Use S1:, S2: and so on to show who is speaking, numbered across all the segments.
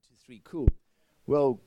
S1: 1, 2, 3. Cool. Well,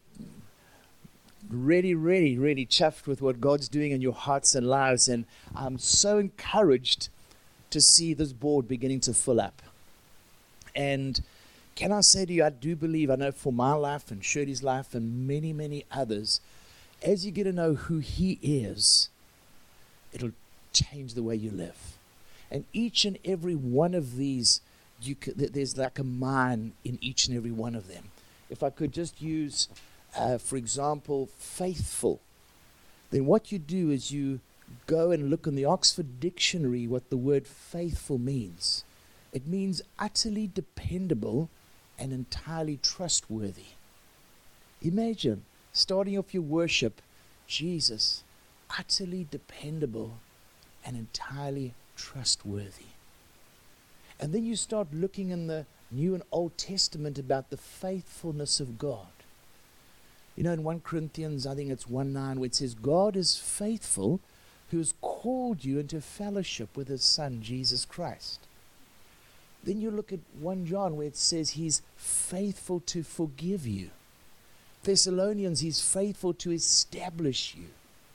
S1: really chuffed with what God's doing in your hearts and lives. And I'm so encouraged to see this board beginning to fill up. And can I say to you, I do believe, I know for my life and Shirley's life and many, many others, as you get to know who He is, it'll change the way you live. And each and every one of these, there's like a mine in each and every one of them. If I could just use, for example, faithful, then what you do is you go and look in the Oxford Dictionary what the word faithful means. It means utterly dependable and entirely trustworthy. Imagine starting off your worship, Jesus, utterly dependable and entirely trustworthy. And then you start looking in the New and Old Testament about the faithfulness of God. You know, in 1 Corinthians, I think it's 1:9, where it says, God is faithful who has called you into fellowship with His Son, Jesus Christ. Then you look at 1 John where it says He's faithful to forgive you. Thessalonians, He's faithful to establish you.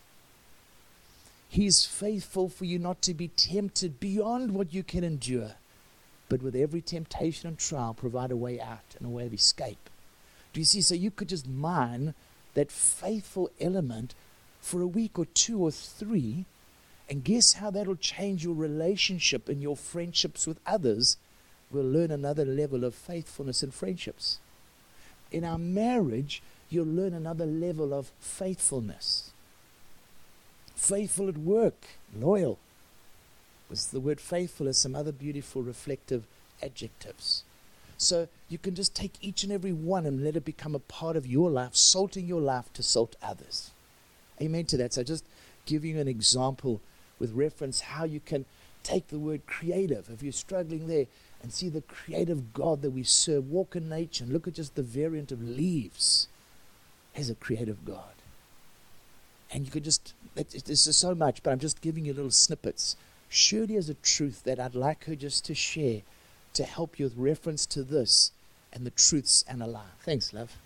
S1: He's faithful for you not to be tempted beyond what you can endure, but with every temptation and trial provide a way out and a way of escape. Do you see? So you could just mine that faithful element for a week or 2 or 3, and guess how that'll change your relationship and your friendships with others. We'll learn another level of faithfulness in friendships. In our marriage, you'll learn another level of faithfulness. Faithful at work, loyal. Was the word faithful as some other beautiful reflective adjectives. So you can just take each and every one and let it become a part of your life, salting your life to salt others. Amen to that. So just giving you an example with reference how you can take the word creative, if you're struggling there, and see the creative God that we serve. Walk in nature and look at just the variant of leaves as a creative God. And you could just, this is so much, but I'm just giving you little snippets. Shirley is a truth that I'd like her just to share to help you with reference to this and the truths and a lie. Thanks, love.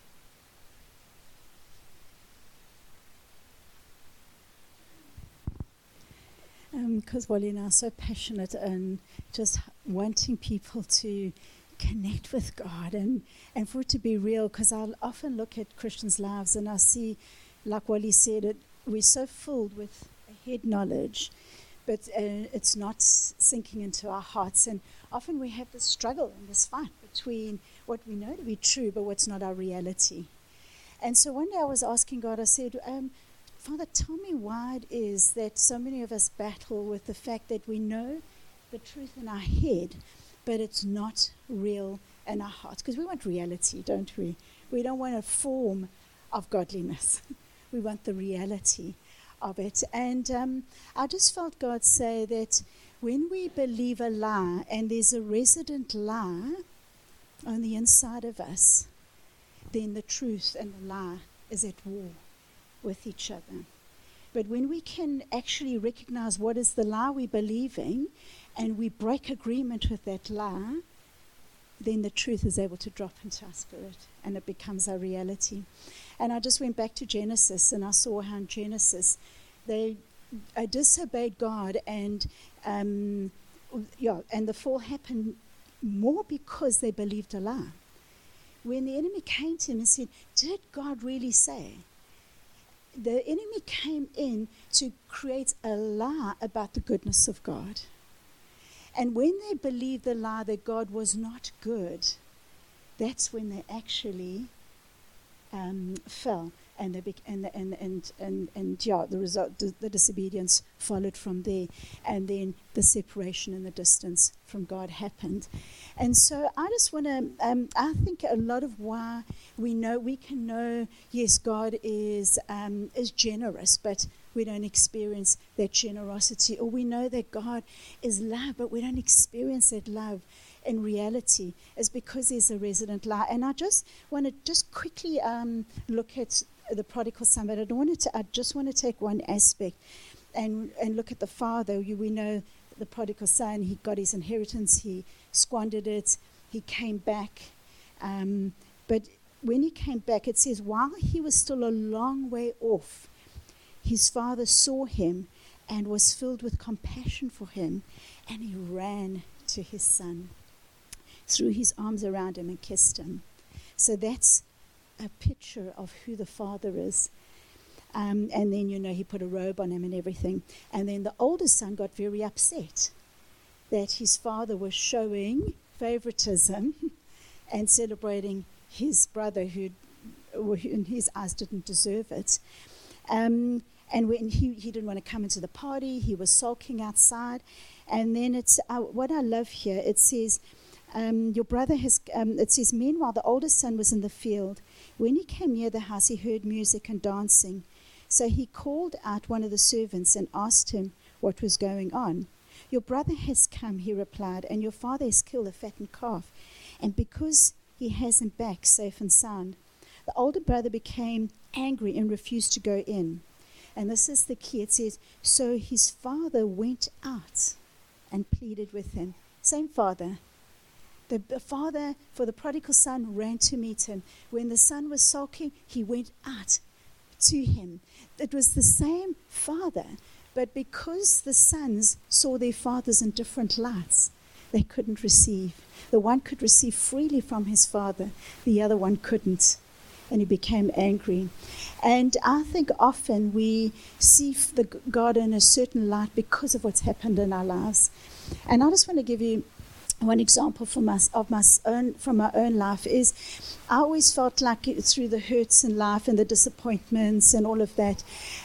S2: Because Wally and I are so passionate and just wanting people to connect with God and for it to be real, because I'll often look at Christians' lives and I see, like Wally said, we're so filled with head knowledge, but it's not sinking into our hearts. And often we have this struggle and this fight between what we know to be true, but what's not our reality. And so one day I was asking God, I said, Father, tell me why it is that so many of us battle with the fact that we know the truth in our head, but it's not real in our hearts. Because we want reality, don't we? We don't want a form of godliness. We want the reality of it. And I just felt God say that when we believe a lie and there's a resident lie on the inside of us, then the truth and the lie is at war with each other. But when we can actually recognize what is the lie we're believing and we break agreement with that lie, then the truth is able to drop into our spirit and it becomes our reality. And I just went back to Genesis and I saw how in Genesis they disobeyed God and the fall happened more because they believed a lie. When the enemy came to him and said, did God really say? The enemy came in to create a lie about the goodness of God. And when they believed the lie that God was not good, that's when they actually fell. And the result, the disobedience followed from there, and then the separation and the distance from God happened. And so I just want to, I think a lot of why we can know, yes, God is generous, but we don't experience that generosity. Or we know that God is love, but we don't experience that love in reality, is because there's a resident lie. And I just want to just quickly look at the prodigal son, but I just want to take one aspect and look at the father. We know the prodigal son, he got his inheritance, he squandered it, he came back, but when he came back, it says, while he was still a long way off, his father saw him and was filled with compassion for him, and he ran to his son, threw his arms around him and kissed him. So that's a picture of who the father is. And then, he put a robe on him and everything. And then the oldest son got very upset that his father was showing favoritism and celebrating his brother who in his eyes didn't deserve it. And when he didn't want to come into the party, he was sulking outside. And then it's what I love here, it says, your brother has, it says, meanwhile, the oldest son was in the field. When he came near the house, he heard music and dancing. So he called out one of the servants and asked him what was going on. Your brother has come, he replied, and your father has killed a fattened calf. And because he has him back safe and sound, the older brother became angry and refused to go in. And this is the key. It says, so his father went out and pleaded with him. Same father. The father for the prodigal son ran to meet him. When the son was sulking, he went out to him. It was the same father, but because the sons saw their fathers in different lights, they couldn't receive. The one could receive freely from his father, the other one couldn't, and he became angry. And I think often we see God in a certain light because of what's happened in our lives. And I just want to give you one example from my own life is I always felt like through the hurts in life and the disappointments and all of that,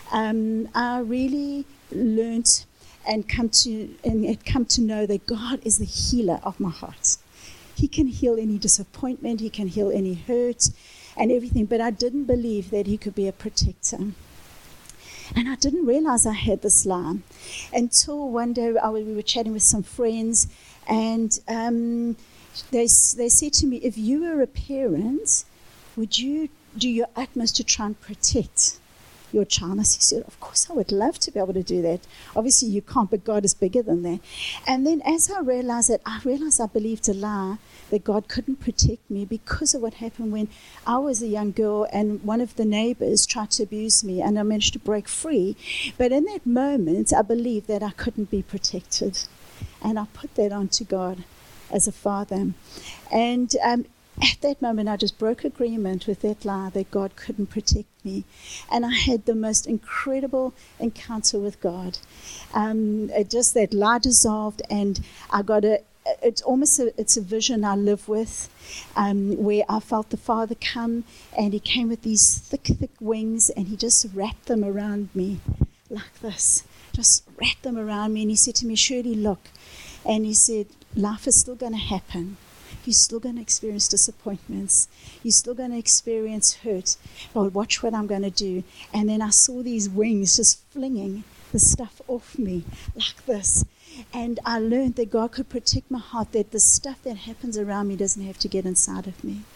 S2: I really learnt and come to know that God is the healer of my heart. He can heal any disappointment, he can heal any hurt and everything, but I didn't believe that he could be a protector. And I didn't realize I had this lie until one day we were chatting with some friends, and they said to me, if you were a parent, would you do your utmost to try and protect your child? I said, of course I would love to be able to do that. Obviously you can't, but God is bigger than that. And then as I realized I believed a lie, that God couldn't protect me because of what happened when I was a young girl and one of the neighbors tried to abuse me, and I managed to break free. But in that moment, I believed that I couldn't be protected. And I put that onto God as a father. And at that moment, I just broke agreement with that lie that God couldn't protect me. And I had the most incredible encounter with God. Just that lie dissolved, and I got it's a vision I live with, where I felt the Father come, and he came with these thick wings, and he just wrapped them around me like this, just wrapped them around me. And he said to me, Shirley, look. And he said, life is still going to happen. You're still going to experience disappointments. You're still going to experience hurt. But watch what I'm going to do. And then I saw these wings just flinging the stuff off me like this. And I learned that God could protect my heart, that the stuff that happens around me doesn't have to get inside of me.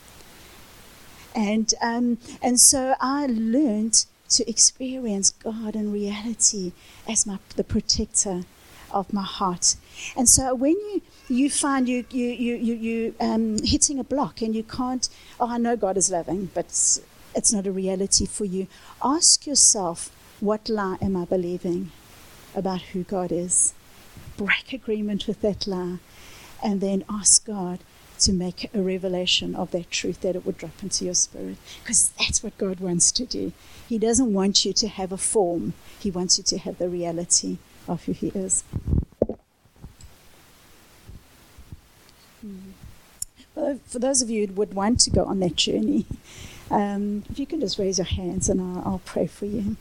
S2: And so I learned to experience God in reality as the protector of my heart. And so when you find you hitting a block and you can't, I know God is loving, but it's not a reality for you. Ask yourself, what lie am I believing about who God is? Break agreement with that lie, and then ask God to make a revelation of that truth, that it would drop into your spirit, because that's what God wants to do. He doesn't want you to have a form. He wants you to have the reality of who he is. Well, for those of you who would want to go on that journey, if you can just raise your hands and I'll pray for you.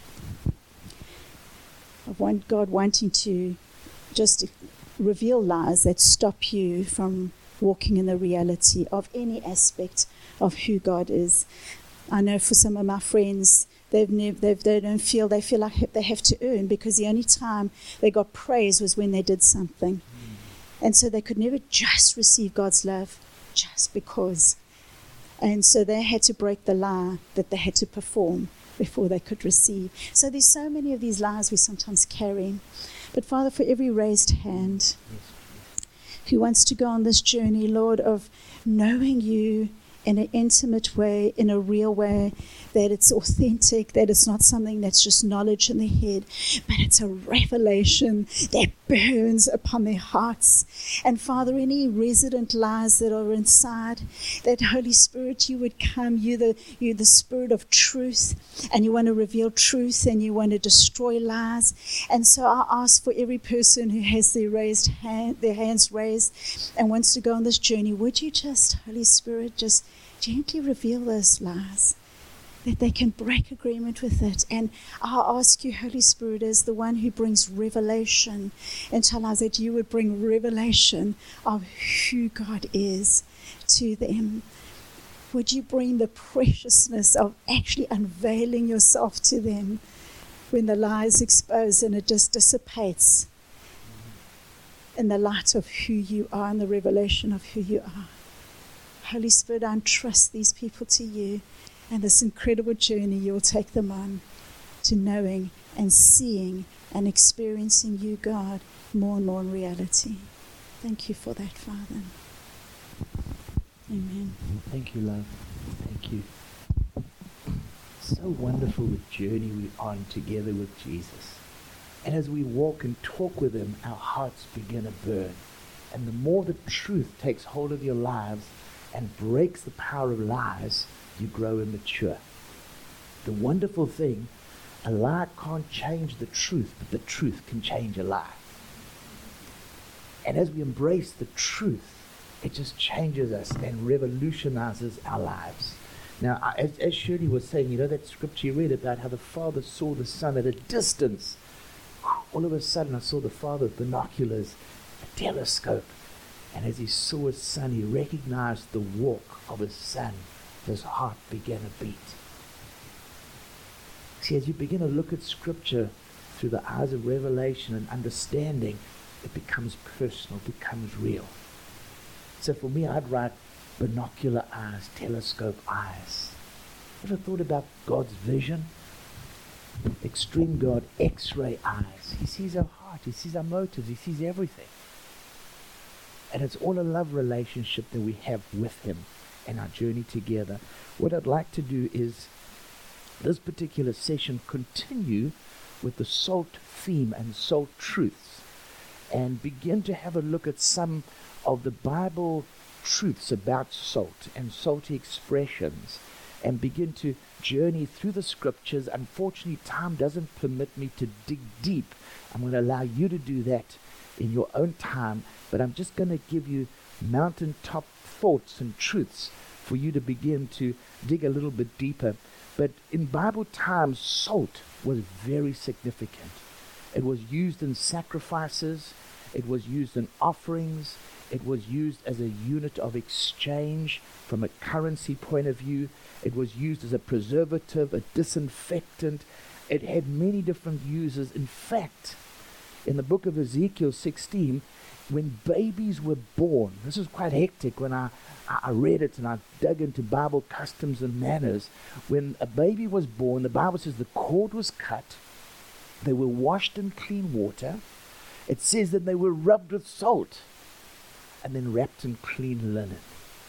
S2: I want God wanting to just reveal lies that stop you from walking in the reality of any aspect of who God is. I know for some of my friends, they feel like they have to earn, because the only time they got praise was when they did something. And so they could never just receive God's love just because. And so they had to break the lie that they had to perform before they could receive. So there's so many of these lies we sometimes carry. But Father, for every raised hand who wants to go on this journey, Lord, of knowing you in an intimate way, in a real way, that it's authentic, that it's not something that's just knowledge in the head, but it's a revelation that burns upon their hearts. And Father, any resident lies that are inside, that Holy Spirit, you would come, you're the Spirit of truth, and you want to reveal truth, and you want to destroy lies. And so I ask for every person who has their hands raised and wants to go on this journey, would you just, Holy Spirit, just gently reveal those lies, that they can break agreement with it. And I ask you, Holy Spirit, as the one who brings revelation into our lives, that you would bring revelation of who God is to them. Would you bring the preciousness of actually unveiling yourself to them when the lie is exposed and it just dissipates in the light of who you are and the revelation of who you are. Holy Spirit, I entrust these people to you and this incredible journey you'll take them on to knowing and seeing and experiencing you, God, more and more in reality. Thank you for that, Father. Amen.
S1: Thank you, love. Thank you. So wonderful the journey we're on together with Jesus. And as we walk and talk with him, our hearts begin to burn. And the more the truth takes hold of your lives and breaks the power of lies, you grow and mature. The wonderful thing, a lie can't change the truth, but the truth can change a lie. And as we embrace the truth, it just changes us and revolutionizes our lives. Now, as Shirley was saying, you know that scripture you read about how the Father saw the Son at a distance. All of a sudden, I saw the Father with binoculars, a telescope. And as he saw his Son, he recognized the walk of his Son. His heart began to beat. See, as you begin to look at Scripture through the eyes of revelation and understanding, it becomes personal, becomes real. So for me, I'd write binocular eyes, telescope eyes. Ever thought about God's vision? Extreme God, X-ray eyes. He sees our heart, he sees our motives, he sees everything. And it's all a love relationship that we have with him and our journey together. What I'd like to do is, this particular session, continue with the salt theme and salt truths, and begin to have a look at some of the Bible truths about salt and salty expressions, and begin to journey through the scriptures. Unfortunately, time doesn't permit me to dig deep. I'm going to allow you to do that in your own time, but I'm just going to give you mountaintop thoughts and truths for you to begin to dig a little bit deeper. But in Bible times, salt was very significant. It was used in sacrifices, it was used in offerings, it was used as a unit of exchange from a currency point of view. It was used as a preservative, a disinfectant. It had many different uses. In fact, in the book of Ezekiel 16, when babies were born, this was quite hectic when I read it and I dug into Bible customs and manners. When a baby was born, the Bible says the cord was cut, they were washed in clean water. It says that they were rubbed with salt and then wrapped in clean linen.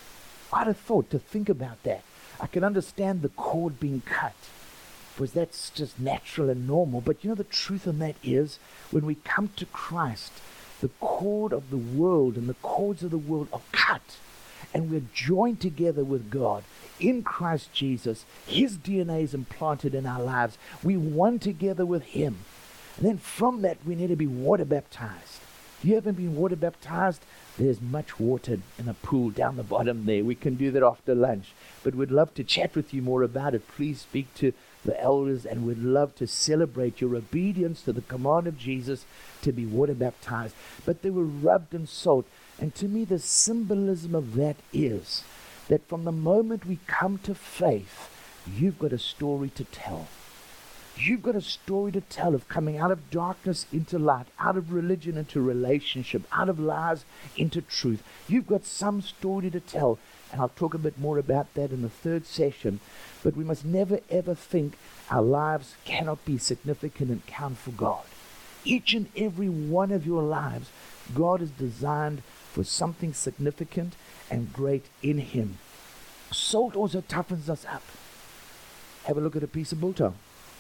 S1: I'd have thought to think about that. I can understand the cord being cut, because that's just natural and normal. But you know, the truth in that is, when we come to Christ, the cord of the world and the cords of the world are cut, and we're joined together with God in Christ Jesus. His DNA is implanted in our lives. We one together with him. And then from that, we need to be water baptized. If you haven't been water baptized, there's much water in a pool down the bottom there. We can do that after lunch. But we'd love to chat with you more about it. Please speak to the elders, and we'd love to celebrate your obedience to the command of Jesus to be water baptized. But they were rubbed in salt. And to me, the symbolism of that is that from the moment we come to faith, you've got a story to tell. You've got a story to tell of coming out of darkness into light, out of religion into relationship, out of lies into truth. You've got some story to tell, and I'll talk a bit more about that in the third session. But we must never ever think our lives cannot be significant and count for God. Each and every one of your lives, God has designed for something significant and great in him. Salt also toughens us up. Have a look at a piece of biltong.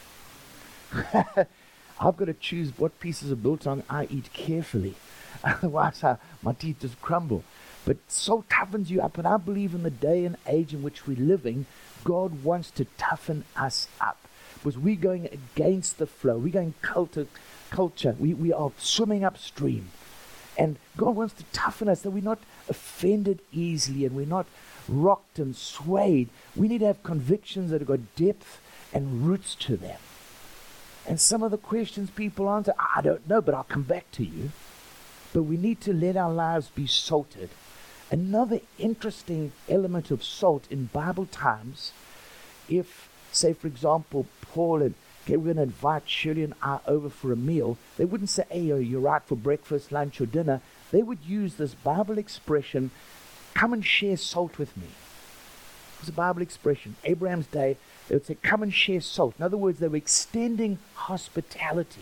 S1: I've got to choose what pieces of biltong I eat carefully. Otherwise, my teeth just crumble. But salt toughens you up. And I believe in the day and age in which we're living, God wants to toughen us up. Because we're going against the flow. We're going culture. We are swimming upstream. And God wants to toughen us so we're not offended easily and we're not rocked and swayed. We need to have convictions that have got depth and roots to them. And some of the questions people answer, I don't know, but I'll come back to you. But we need to let our lives be salted. Another interesting element of salt in Bible times, if, say, for example, Paul and we're going to invite Shirley and I over for a meal, they wouldn't say, hey, you're right for breakfast, lunch, or dinner. They would use this Bible expression, come and share salt with me. It was a Bible expression. Abraham's day, they would say, come and share salt. In other words, they were extending hospitality.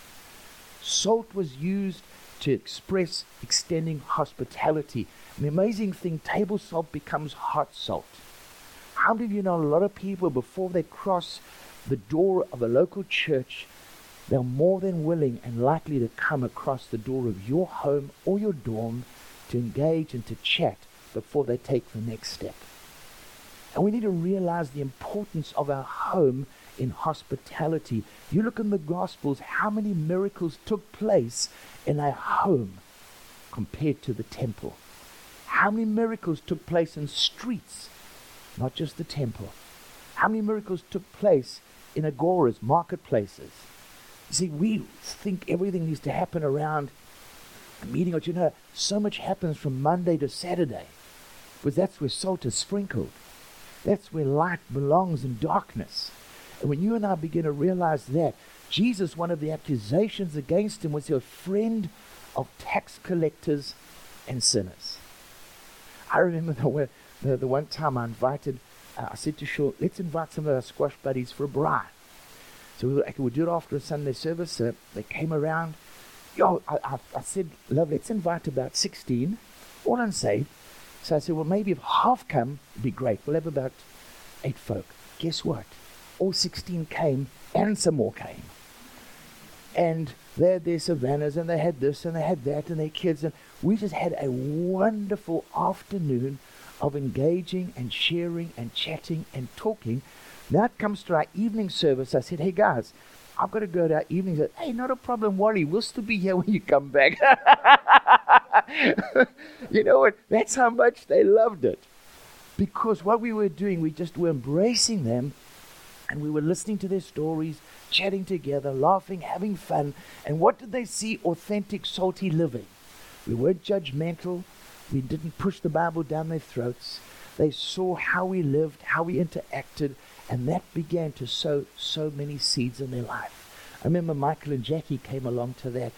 S1: Salt was used to express extending hospitality. And the amazing thing, table salt becomes hot salt. How many of you know a lot of people, before they cross the door of a local church, they're more than willing and likely to come across the door of your home or your dorm to engage and to chat before they take the next step. And we need to realize the importance of our home in hospitality. You look in the Gospels, how many miracles took place in a home compared to the temple? How many miracles took place in streets, not just the temple? How many miracles took place in agoras, marketplaces? You see, we think everything needs to happen around a meeting, or so much happens from Monday to Saturday, because that's where salt is sprinkled. That's where light belongs in darkness. And when you and I begin to realize that, Jesus, one of the accusations against him was a friend of tax collectors and sinners. I remember the one time I said to Shaw, let's invite some of our squash buddies for a braai. So we'll do it after a Sunday service. They came around. I said, love, let's invite about 16, all unsaved. So I said, well, maybe if half come, it'd be great. We'll have about 8 folk. Guess what? All 16 came, and some more came. And they had their Savannahs, and they had this, and they had that, and their kids. And we just had a wonderful afternoon of engaging and sharing and chatting and talking. Now it comes to our evening service. I said, hey, guys, I've got to go to our evening. Said, hey, not a problem, Wally. We'll still be here when you come back. You know what? That's how much they loved it. Because what we were doing, we just were embracing them, and we were listening to their stories, chatting together, laughing, having fun. And what did they see? Authentic, salty living. We weren't judgmental. We didn't push the Bible down their throats. They saw how we lived, how we interacted, and that began to sow so many seeds in their life. I remember Michael and Jackie came along to that.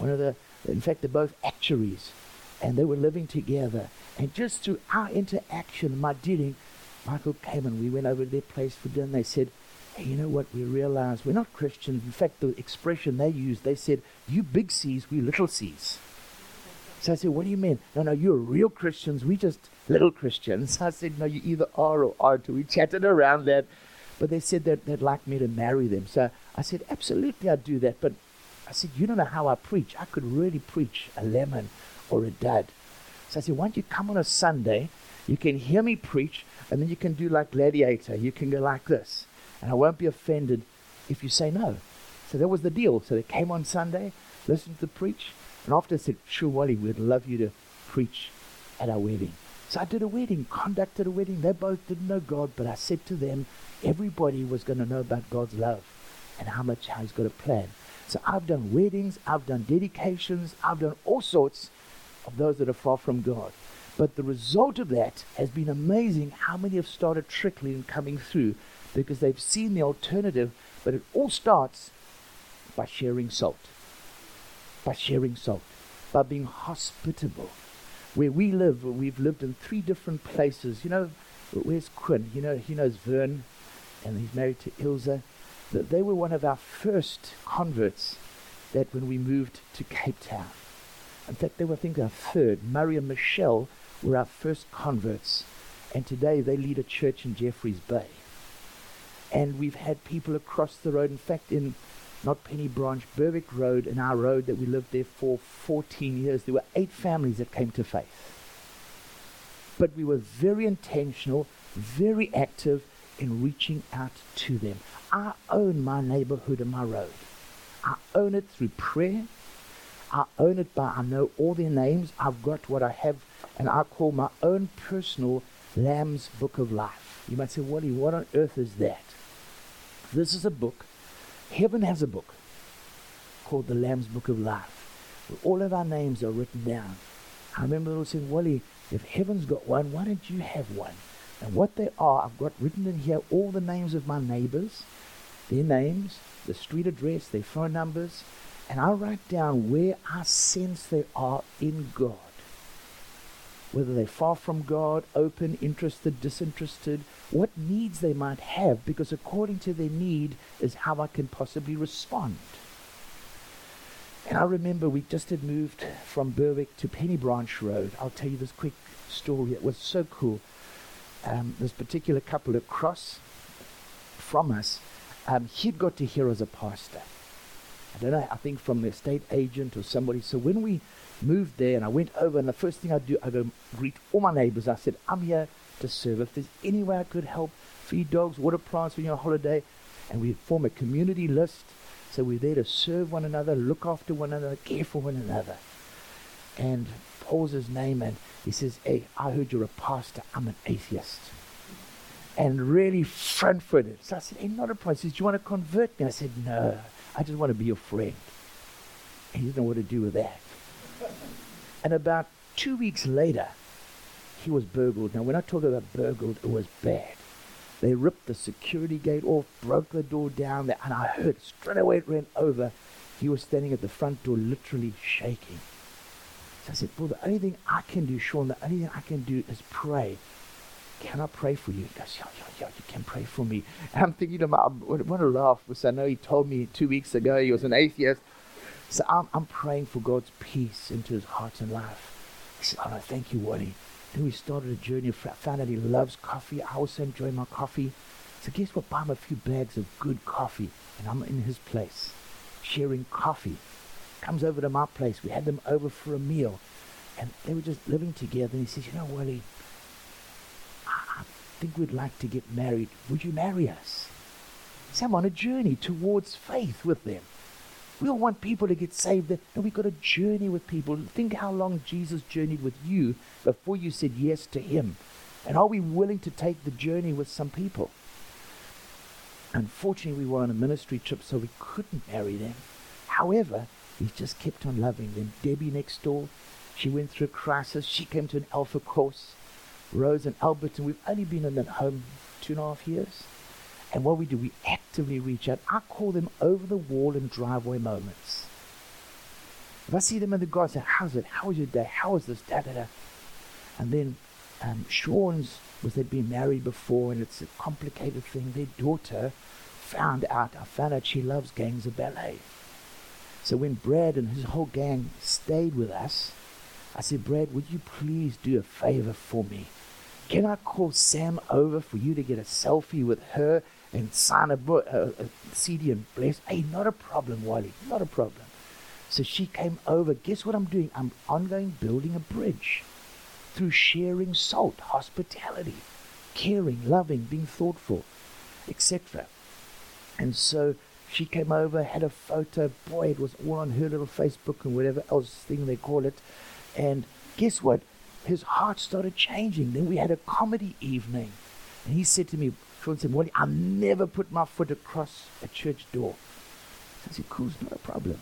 S1: In fact, they're both actuaries, and they were living together. And just through our interaction, my dealing, Michael came and we went over to their place for dinner. They said, hey, you know what? We realized we're not Christians. In fact, the expression they used, they said, you big C's, we little C's. So I said, what do you mean? No, you're real Christians. We just little Christians. I said, no, you either are or aren't. We chatted around that. But they said that they'd like me to marry them. So I said, absolutely, I'd do that. But I said, you don't know how I preach. I could really preach a lemon or a dud. So I said, why don't you come on a Sunday? You can hear me preach, and then you can do like Gladiator. You can go like this. And I won't be offended if you say no. So that was the deal. So they came on Sunday, listened to the preach, and after I said, sure, Wally, we'd love you to preach at our wedding. So I did a wedding, conducted a wedding. They both didn't know God, but I said to them, everybody was going to know about God's love and how he's got a plan. So I've done weddings, I've done dedications, I've done all sorts of those that are far from God. But the result of that has been amazing how many have started trickling and coming through because they've seen the alternative. But it all starts by sharing salt. By sharing salt. By being hospitable. Where we live, we've lived in 3 different places. You know, where's Quinn? You know, he knows Vern, and he's married to Ilza. They were one of our first converts that when we moved to Cape Town. In fact, they were, I think, our third. Murray and Michelle were our first converts. And today they lead a church in Jeffreys Bay. And we've had people across the road. In fact, in not Penny Branch, Berwick Road, in our road that we lived there for 14 years, there were 8 families that came to faith. But we were very intentional, very active in reaching out to them. I own my neighborhood and my road. I own it through prayer. I own it by, I know all their names. I've got what I have, and I call my own personal Lamb's Book of Life. You might say, Wally, what on earth is that? This is a book. Heaven has a book called the Lamb's Book of Life, where all of our names are written down. I remember the Lord saying, Wally, if heaven's got one, why don't you have one? And what they are, I've got written in here all the names of my neighbors, their names, the street address, their phone numbers, and I write down where I sense they are in God. Whether they're far from God, open, interested, disinterested, what needs they might have, because according to their need is how I can possibly respond. And I remember we just had moved from Berwick to Penny Branch Road. I'll tell you this quick story. It was so cool. This particular couple across from us, he'd got to hear as a pastor. I don't know, I think from the estate agent or somebody. So when we moved there and I went over, and the first thing I do, I go greet all my neighbors. I said, I'm here to serve. If there's any way I could help, feed dogs, water plants when you're on holiday, and we form a community list. So we're there to serve one another, look after one another, care for one another. And Paul's his name, and he says, hey, I heard you're a pastor. I'm an atheist. And really front-footed. So I said, hey, not a problem. He says, do you want to convert me? I said, no, I just want to be your friend. And he didn't know what to do with that. And about 2 weeks later, he was burgled. Now, when I talk about burgled, it was bad. They ripped the security gate off, broke the door down, and I heard straight away it ran over. He was standing at the front door, literally shaking. So I said, well, the only thing I can do, Sean, the only thing I can do is pray. Can I pray for you? He goes, yeah, you can pray for me. And I'm thinking to him, I want to laugh, because I know he told me 2 weeks ago he was an atheist. So I'm praying for God's peace into his heart and life. He said, oh no, thank you, Wally. Then we started a journey. I found out he loves coffee. I also enjoy my coffee. So guess what? Buy him a few bags of good coffee. And I'm in his place, sharing coffee. Comes over to my place. We had them over for a meal. And they were just living together. And he says, you know, Wally, I think we'd like to get married. Would you marry us? So I'm on a journey towards faith with them. We all want people to get saved, and we've got to journey with people. Think how long Jesus journeyed with you before you said yes to him. And are we willing to take the journey with some people? Unfortunately, we were on a ministry trip, so we couldn't marry them. However, we just kept on loving them. Debbie next door, she went through a crisis. She came to an Alpha course. Rose and Albert, and we've only been in that home 2.5 years. And what we do, we actively reach out. I call them over the wall and driveway moments. If I see them in the garden, I say, how's it? How was your day? How was this? Da, da, da. And then Sean's, was they'd been married before, and it's a complicated thing. Their daughter I found out she loves gangs of ballet. So when Brad and his whole gang stayed with us, I said, Brad, would you please do a favor for me? Can I call Sam over for you to get a selfie with her and sign a CD and bless? Hey, not a problem, Wally, not a problem. So she came over. Guess what I'm doing? I'm ongoing building a bridge through sharing salt, hospitality, caring, loving, being thoughtful, etc. And so she came over, had a photo. Boy, it was all on her little Facebook and whatever else thing they call it. And guess what? His heart started changing. Then we had a comedy evening. And he said to me, Sean said, Wally, I'll never put my foot across a church door. I said, cool, it's not a problem.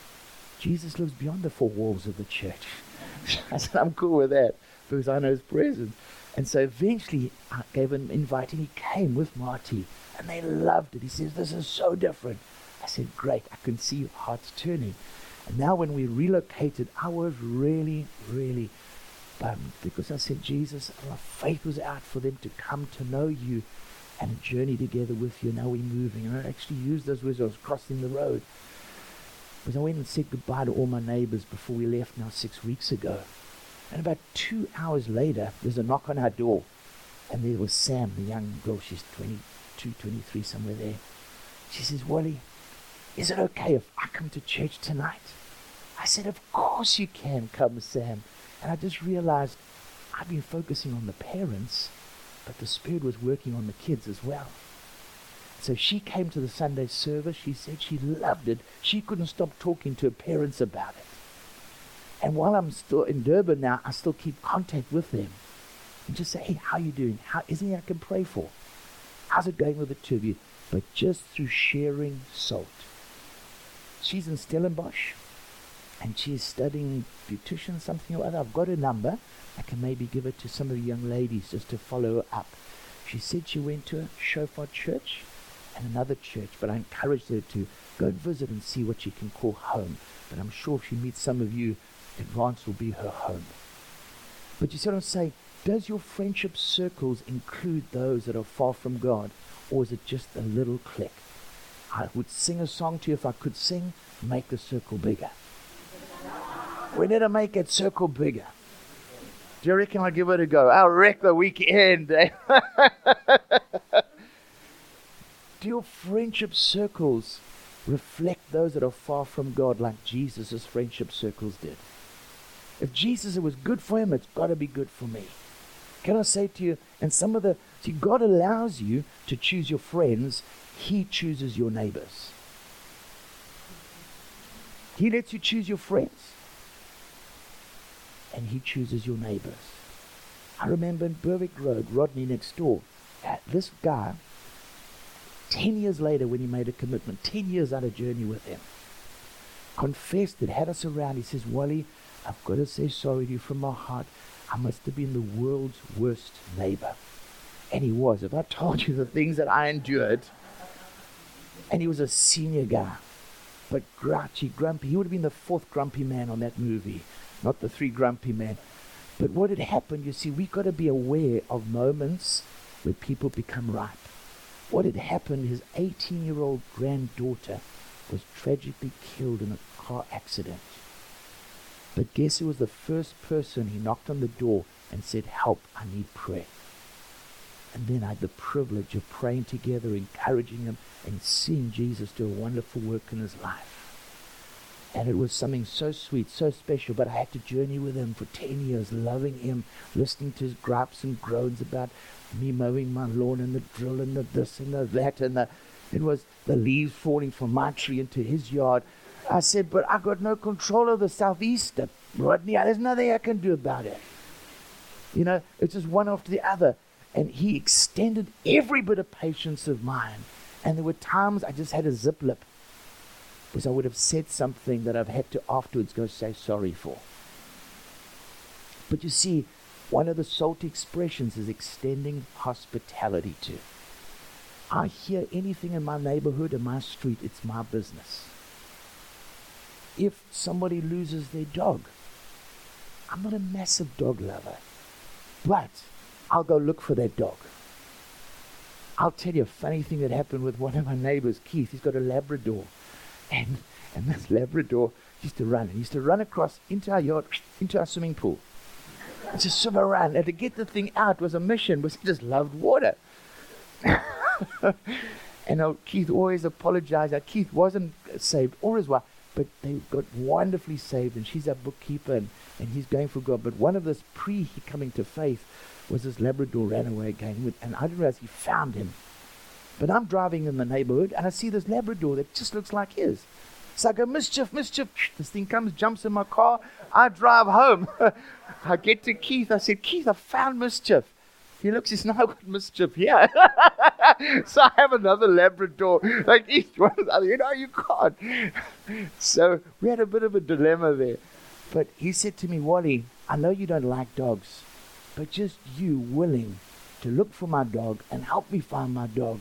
S1: Jesus lives beyond the 4 walls of the church. I said, I'm cool with that, because I know his presence. And so eventually I gave him an invite, and he came with Marty. And they loved it. He says, this is so different. I said, great, I can see your heart's turning. And now when we relocated, I was really, really bummed, because I said, Jesus, my faith was out for them to come to know you and journey together with you. Now we're moving. And I actually used those words. I was crossing the road. Because I went and said goodbye to all my neighbors before we left now 6 weeks ago. And about 2 hours later, there's a knock on our door. And there was Sam, the young girl. She's 22, 23, somewhere there. She says, Wally, is it okay if I come to church tonight? I said, of course you can come, Sam. And I just realized I've been focusing on the parents, but the Spirit was working on the kids as well. So she came to the Sunday service. She said she loved it. She couldn't stop talking to her parents about it. And while I'm still in Durban now, I still keep contact with them. And just say, hey, how are you doing? Is there anything I can pray for? How's it going with the two of you? But just through sharing salt. She's in Stellenbosch, and she's studying beautician, something or other. I've got her number. I can maybe give it to some of the young ladies just to follow her up. She said she went to a Shofar church and another church, but I encouraged her to go and visit and see what she can call home. But I'm sure if she meets some of you, Advance will be her home. But you see what I'm saying? Does your friendship circles include those that are far from God, or is it just a little clique? I would sing a song to you if I could sing, make the circle bigger. We need to make that circle bigger. Do you reckon I'll give it a go? I'll wreck the weekend. Do your friendship circles reflect those that are far from God like Jesus' friendship circles did? If Jesus, it was good for him, it's got to be good for me. Can I say to you, and see, God allows you to choose your friends. He chooses your neighbors. He lets you choose your friends. And he chooses your neighbors. I remember in Berwick Road, Rodney next door, this guy, 10 years later when he made a commitment, 10 years on a journey with him, confessed it, had us around. He says, Wally, I've got to say sorry to you from my heart. I must have been the world's worst neighbor. And he was. If I told you the things that I endured, and he was a senior guy, but grouchy, grumpy. He would have been the fourth grumpy man on that movie, not the three grumpy men. But what had happened, you see, we've got to be aware of moments where people become ripe. What had happened, his 18-year-old granddaughter was tragically killed in a car accident. But guess who was the first person? He knocked on the door and said, help, I need prayer. And then I had the privilege of praying together, encouraging him, and seeing Jesus do a wonderful work in his life. And it was something so sweet, so special, but I had to journey with him for 10 years, loving him, listening to his gripes and groans about me mowing my lawn and the drill and the this and the that, and it was the leaves falling from my tree into his yard. I said, but I got no control of the southeaster, Rodney. There's nothing I can do about it. You know, it's just one after the other. And he extended every bit of patience of mine. And there were times I just had a zip lip, because I would have said something that I've had to afterwards go say sorry for. But you see, one of the salty expressions is extending hospitality to. I hear anything in my neighborhood, in my street, it's my business. If somebody loses their dog, I'm not a massive dog lover, but I'll go look for that dog. I'll tell you a funny thing that happened with one of my neighbors, Keith. He's got a Labrador. And this Labrador used to run. He used to run across into our yard, into our swimming pool. Just swim around. And to get the thing out was a mission, because he just loved water. And Keith always apologized that Keith wasn't saved, or his wife, but they got wonderfully saved, and she's our bookkeeper, and he's going for God. But one of this he coming to faith was this Labrador ran away again, and I didn't realize he found him. But I'm driving in the neighborhood, and I see this Labrador that just looks like his. So I go, mischief. This thing comes, jumps in my car. I drive home. I get to Keith. I said, Keith, I found mischief. He looks, he says, no, I've got mischief here. So I have another Labrador. Like each one of the other, you can't. So we had a bit of a dilemma there. But he said to me, Wally, I know you don't like dogs, but just you willing to look for my dog and help me find my dog.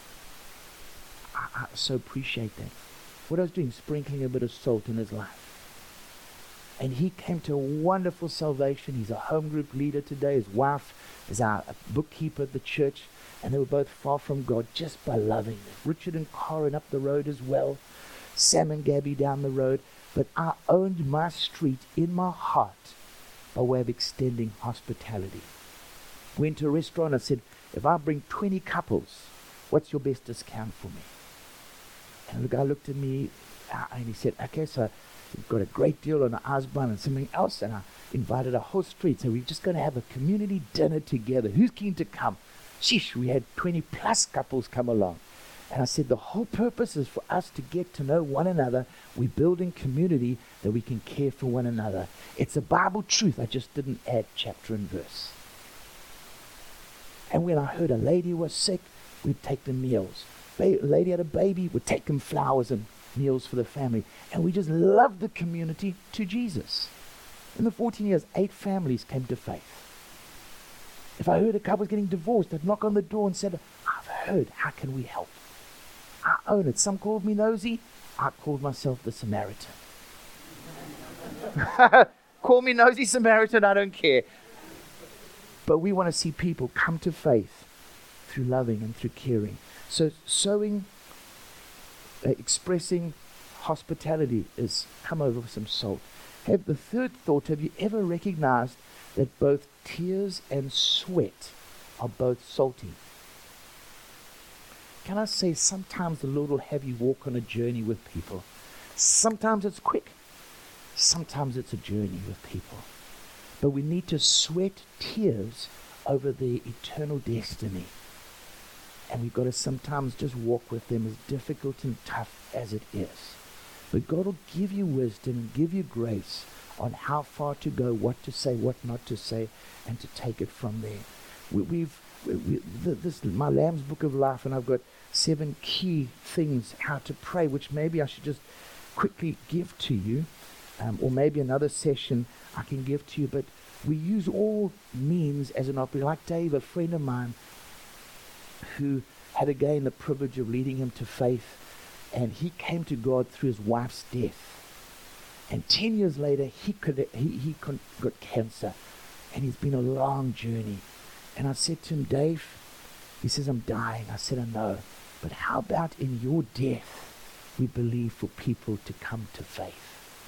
S1: I so appreciate that. What I was doing, sprinkling a bit of salt in his life. And he came to a wonderful salvation. He's a home group leader today. His wife is our bookkeeper at the church. And they were both far from God just by loving them. Richard and Corin up the road as well. Sam and Gabby down the road. But I owned my street in my heart by way of extending hospitality. Went to a restaurant and said, if I bring 20 couples, what's your best discount for me? And the guy looked at me and he said, okay, so we've got a great deal on the Asban and something else. And I invited a whole street. So we're just going to have a community dinner together. Who's keen to come? Sheesh, we had 20 plus couples come along. And I said, the whole purpose is for us to get to know one another. We're building community that we can care for one another. It's a Bible truth. I just didn't add chapter and verse. And when I heard a lady was sick, we'd take them meals. A lady had a baby, we'd take them flowers and meals for the family. And we just loved the community to Jesus. In the 14 years, 8 families came to faith. If I heard a couple was getting divorced, I'd knock on the door and said, I've heard, how can we help? I own it. Some called me nosy. I called myself the Samaritan. Call me nosy Samaritan, I don't care. But we want to see people come to faith through loving and through caring. So sowing, expressing hospitality is come over with some salt. The third thought, have you ever recognized that both tears and sweat are both salty? Can I say sometimes the Lord will have you walk on a journey with people. Sometimes it's quick. Sometimes it's a journey with people. But we need to sweat tears over their eternal destiny. And we've got to sometimes just walk with them, as difficult and tough as it is. But God will give you wisdom and give you grace on how far to go, what to say, what not to say, and to take it from there. This is my Lamb's Book of Life, and I've got 7 key things how to pray, which maybe I should just quickly give to you, or maybe another session I can give to you. But we use all means as an opportunity. Like Dave, a friend of mine, who had again the privilege of leading him to faith, and he came to God through his wife's death. And 10 years later, he got cancer, and it's been a long journey. And I said to him, Dave, he says, I'm dying. I said, I know. But how about in your death, we believe for people to come to faith?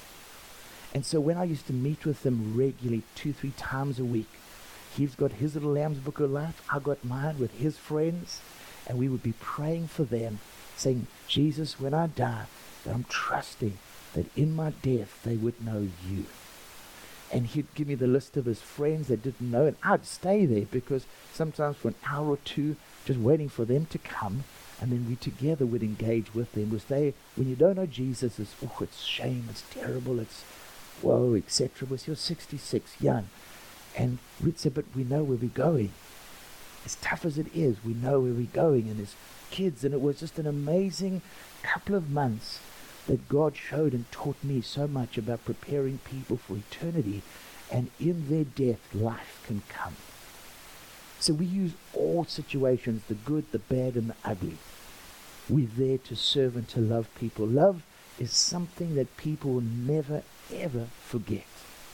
S1: And so when I used to meet with him regularly, 2-3 times a week, he's got his little Lamb's Book of Life, I got mine with his friends, and we would be praying for them, saying, Jesus, when I die, that I'm trusting that in my death they would know you. And he'd give me the list of his friends that didn't know, and I'd stay there because sometimes for an hour or two, just waiting for them to come, and then we together would engage with them. Because when you don't know Jesus, it's shame, it's terrible, it's woe, etc. Was you're 66, young. And we'd say, but we know where we're going. As tough as it is, we know where we're going, and as kids, and it was just an amazing couple of months that God showed and taught me so much about preparing people for eternity, and in their death, life can come. So we use all situations, the good, the bad, and the ugly. We're there to serve and to love people. Love is something that people will never, ever forget.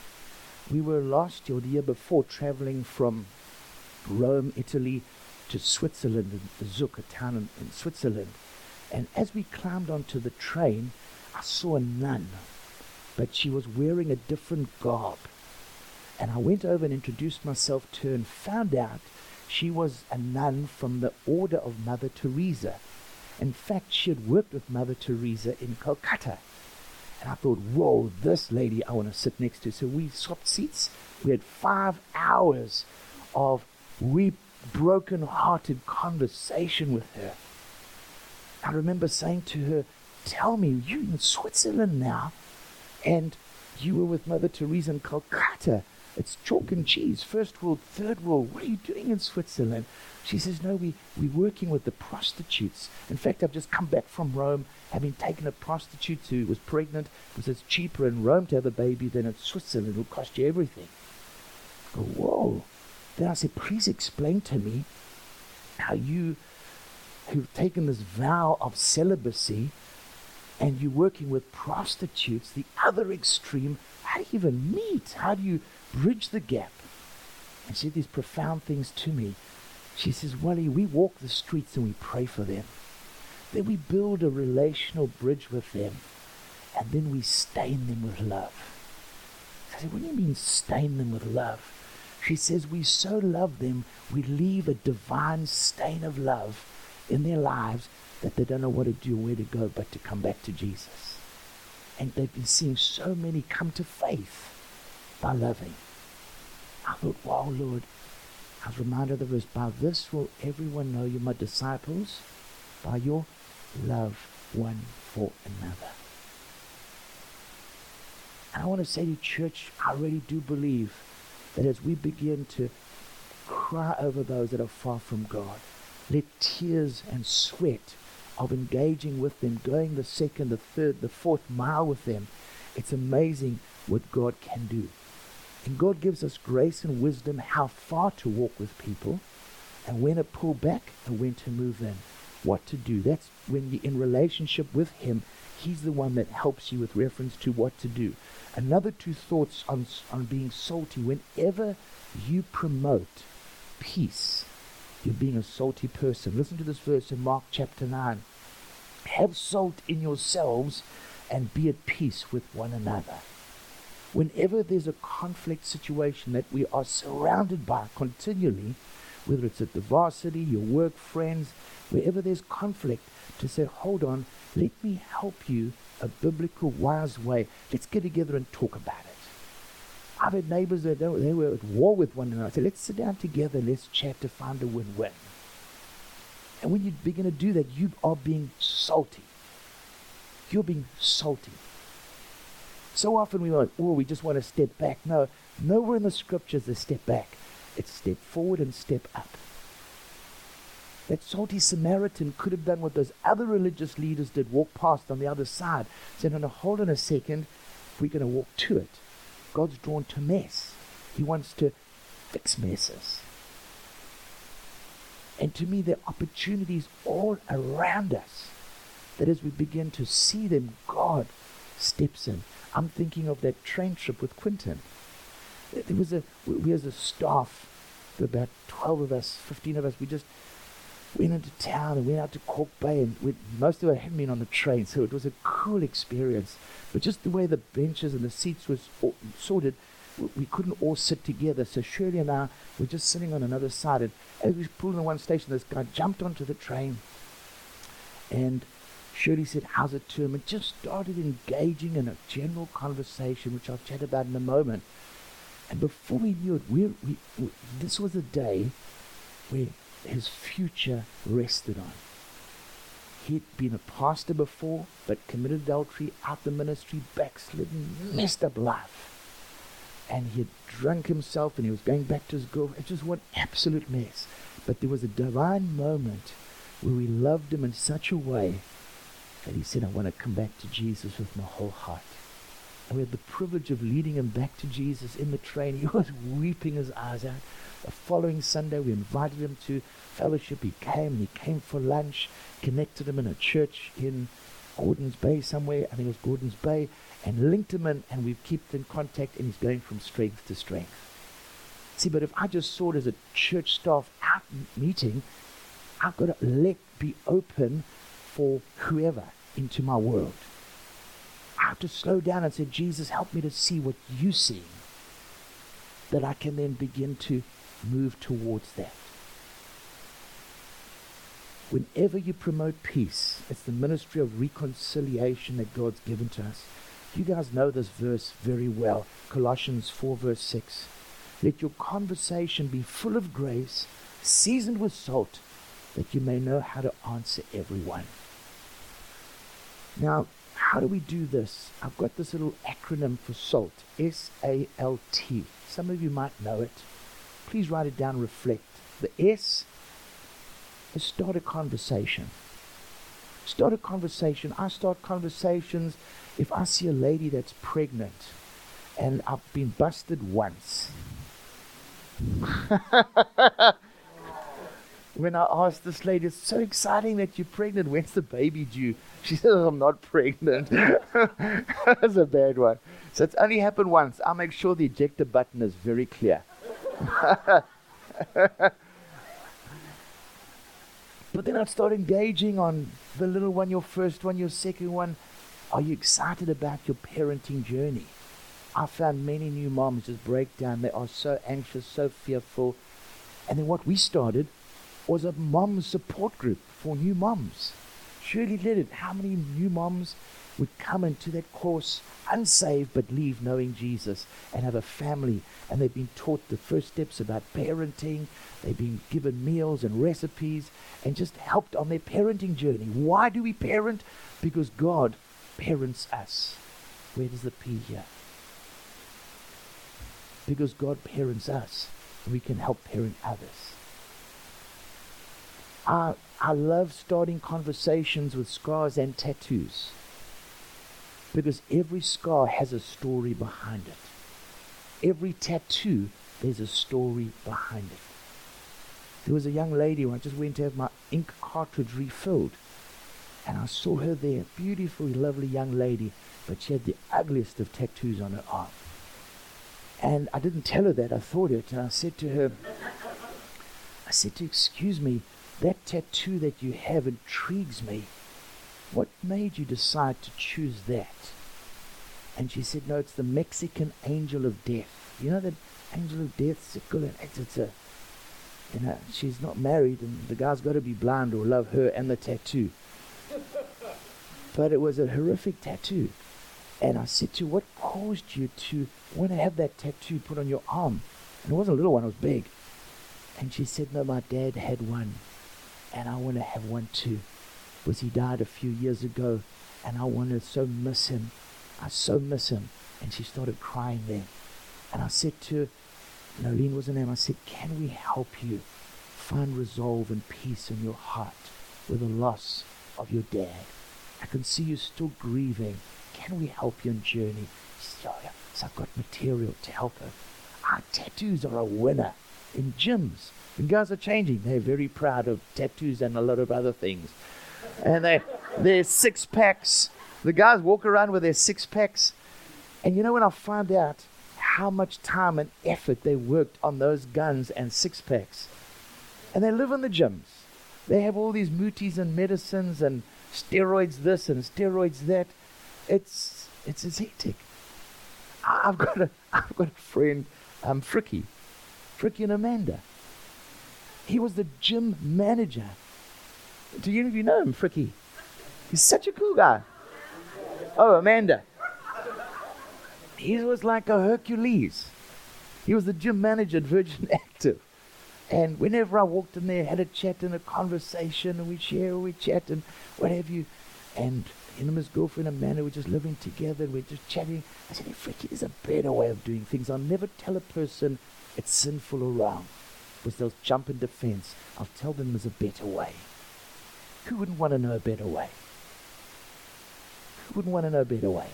S1: We were last year, or the year before, traveling from Rome, Italy, to Switzerland, in Zug, a town in Switzerland. And as we climbed onto the train, I saw a nun, but she was wearing a different garb. And I went over and introduced myself to her and found out she was a nun from the order of Mother Teresa. In fact, she had worked with Mother Teresa in Calcutta. And I thought, whoa, this lady I want to sit next to. So we swapped seats. We had 5 hours of broken-hearted conversation with her. I remember saying to her, tell me, you're in Switzerland now, and you were with Mother Teresa in Calcutta. It's chalk and cheese, first world, third world. What are you doing in Switzerland? She says, no, we're working with the prostitutes. In fact, I've just come back from Rome, having taken a prostitute who was pregnant, because it's cheaper in Rome to have a baby than in Switzerland. It'll cost you everything. I go, whoa. Then I said, please explain to me how you who've taken this vow of celibacy and you're working with prostitutes, the other extreme, how do you even meet? How do you bridge the gap? And she said these profound things to me. She says, Wally, we walk the streets and we pray for them. Then we build a relational bridge with them, and then we stain them with love. I said, what do you mean stain them with love? She says, we so love them, we leave a divine stain of love in their lives that they don't know what to do, where to go, but to come back to Jesus. And they've been seeing so many come to faith by loving. I thought, wow, Lord, I was reminded of the verse, by this will everyone know you're my disciples, by your love one for another. And I want to say to you, church, I really do believe that as we begin to cry over those that are far from God, let tears and sweat of engaging with them, going the second, the third, the fourth mile with them, it's amazing what God can do. And God gives us grace and wisdom how far to walk with people, and when to pull back and when to move in, what to do. That's when you're in relationship with Him. He's the one that helps you with reference to what to do. Another two thoughts on being salty. Whenever you promote peace, you're being a salty person. Listen to this verse in Mark chapter 9. Have salt in yourselves and be at peace with one another. Whenever there's a conflict situation that we are surrounded by continually, whether it's at the varsity, your work friends, wherever there's conflict, to say, hold on, let me help you a biblical, wise way. Let's get together and talk about it. I've had neighbors that they were at war with one another. I said, let's sit down together, let's chat to find a win-win. And when you begin to do that, you are being salty. You're being salty. So often we want, we just want to step back. No, nowhere in the scriptures is step back. It's step forward and step up. That salty Samaritan could have done what those other religious leaders did, walk past on the other side. Said, no, hold on a second, we're going to walk to it. God's drawn to mess. He wants to fix messes. And to me, there are opportunities all around us that as we begin to see them, God steps in. I'm thinking of that train trip with Quinton. We as a staff, about 12 of us, 15 of us, we just went into town and went out to Cork Bay, and most of it hadn't been on the train, so it was a cool experience. But just the way the benches and the seats was sorted, we couldn't all sit together. So Shirley and I were just sitting on another side, and as we pulled in one station, this guy jumped onto the train, and Shirley said, how's it to him? And just started engaging in a general conversation, which I'll chat about in a moment. And before we knew it, this was a day where his future rested on. He'd been a pastor before, but committed adultery, out the ministry, backslidden, messed up life. And he had drunk himself, and he was going back to his girl. It just one absolute mess. But there was a divine moment where we loved him in such a way that he said, I want to come back to Jesus with my whole heart. And we had the privilege of leading him back to Jesus in the train. He was weeping his eyes out. The following Sunday, we invited him to fellowship. He came for lunch, connected him in a church in Gordons Bay somewhere. I think it was Gordons Bay, and linked him in, and we've kept in contact, and he's going from strength to strength. See, but if I just saw it as a church staff out meeting, I've got to be open for whoever into my world. I have to slow down and say, Jesus, help me to see what you see, that I can then begin to move towards that. Whenever you promote peace, it's the ministry of reconciliation that God's given to us. You guys know this verse very well. Colossians 4 verse 6. Let your conversation be full of grace, seasoned with salt, that you may know how to answer everyone. Now, how do we do this? I've got this little acronym for SALT, S-A-L-T. Some of you might know it. Please write it down, reflect. The S is start a conversation. Start a conversation. I start conversations if I see a lady that's pregnant and I've been busted once. When I asked this lady, it's so exciting that you're pregnant. When's the baby due? She says, I'm not pregnant. That's a bad one. So it's only happened once. I'll make sure the ejector button is very clear. But then I'd start engaging on the little one, your first one, your second one. Are you excited about your parenting journey? I found many new moms just break down. They are so anxious, so fearful. And then what we started was a mom support group for new moms. Surely did it. How many new moms would come into that course unsaved but leave knowing Jesus and have a family, and they've been taught the first steps about parenting, they've been given meals and recipes and just helped on their parenting journey. Why do we parent? Because God parents us. Where does the P here? Because God parents us, and we can help parent others. I love starting conversations with scars and tattoos, because every scar has a story behind it. Every tattoo, there's a story behind it. There was a young lady when I just went to have my ink cartridge refilled, and I saw her there, beautiful, lovely young lady, but she had the ugliest of tattoos on her arm. And I didn't tell her that, I thought it, and I said to her, excuse me, that tattoo that you have intrigues me. What made you decide to choose that? And she said, no, it's the Mexican angel of death. You know that angel of death? She's not married, and the guy's got to be blind or love her and the tattoo. But it was a horrific tattoo. And I said to her, what caused you to want to have that tattoo put on your arm? And it wasn't a little one, it was big. And she said, no, my dad had one, and I want to have one too. Because he died a few years ago, and I want to so miss him. I so miss him. And she started crying then. And I said to her, Nolene was her name, I said, can we help you find resolve and peace in your heart with the loss of your dad? I can see you still grieving. Can we help you in journey? She said, oh yeah. So I've got material to help her. Our tattoos are a winner in gyms. When guys are changing, they're very proud of tattoos and a lot of other things. And their six packs. The guys walk around with their six packs. And you know, when I find out how much time and effort they worked on those guns and six packs, and they live in the gyms. They have all these mooties and medicines and steroids this and steroids that. It's hectic. I've got a friend, Fricky and Amanda. He was the gym manager. Do you know him, Fricky? He's such a cool guy. Oh, Amanda. He was like a Hercules. He was the gym manager at Virgin Active. And whenever I walked in there, had a chat and a conversation, and we'd chat and what have you. And him and his girlfriend Amanda were just living together, and we're just chatting. I said, hey, Fricky, there's a better way of doing things. I'll never tell a person it's sinful or wrong, because they'll jump in defense. I'll tell them there's a better way. Who wouldn't want to know a better way? Who wouldn't want to know a better way?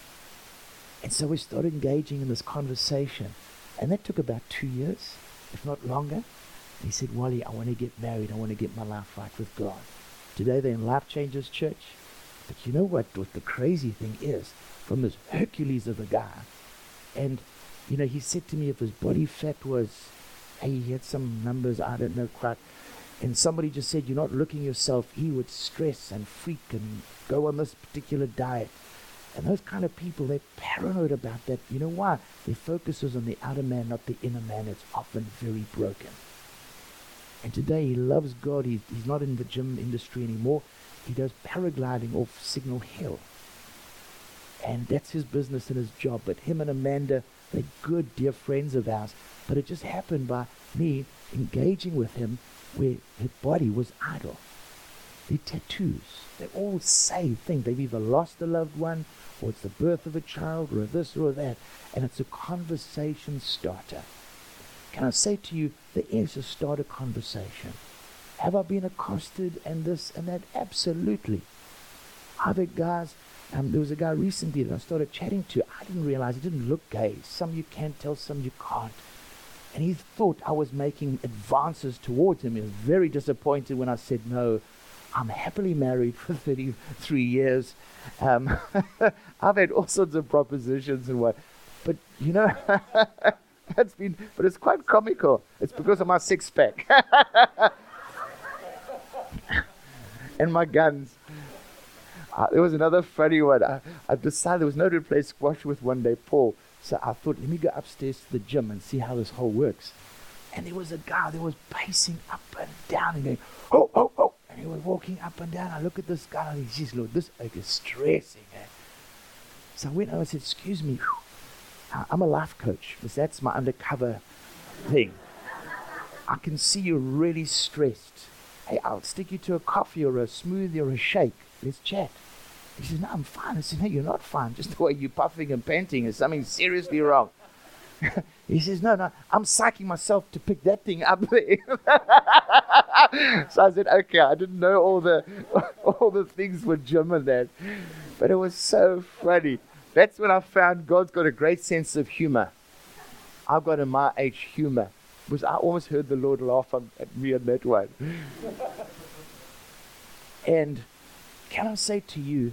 S1: And so we started engaging in this conversation. And that took about 2 years, if not longer. And he said, Wally, I want to get married. I want to get my life right with God. Today they're in Life Changers Church. But you know what the crazy thing is? From this Hercules of a guy. And, you know, he said to me if his body fat was, he had some numbers, I don't know quite. And somebody just said, you're not looking yourself. He would stress and freak and go on this particular diet. And those kind of people, they're paranoid about that. You know why? Their focus is on the outer man, not the inner man. It's often very broken. And today he loves God. He's not in the gym industry anymore. He does paragliding off Signal Hill. And that's his business and his job. But him and Amanda, they're good, dear friends of ours. But it just happened by me engaging with him where his body was idle. Their tattoos, they're all the same thing. They've either lost a loved one, or it's the birth of a child, or this or that. And it's a conversation starter. Can I say to you, there is a start a conversation. Have I been accosted and this and that? Absolutely. I've had guys, there was a guy recently that I started chatting to. I didn't realize he didn't look gay. Some you can tell, some you can't. And he thought I was making advances towards him. He was very disappointed when I said, no, I'm happily married for 33 years. I've had all sorts of propositions and what. But, you know, but it's quite comical. It's because of my six-pack. And my guns. There was another funny one. I decided there was no to play squash with one day. Paul, So I thought, let me go upstairs to the gym and see how this whole works. And there was a guy that was pacing up and down and going, oh, oh, oh. And he was walking up and down. I look at this guy and he says, Lord, this ache is stressing. So I went over and said, excuse me, I'm a life coach. Because that's my undercover thing. I can see you're really stressed. Hey, I'll stick you to a coffee or a smoothie or a shake. Let's chat. He says, no, I'm fine. I said, no, you're not fine. Just the way you're puffing and panting is something seriously wrong. He says, no, I'm psyching myself to pick that thing up there. So I said, okay, I didn't know all the things with gym and that. But it was so funny. That's when I found God's got a great sense of humor. I've got a my age humor. Because I almost heard the Lord laugh at me on that one. And can I say to you,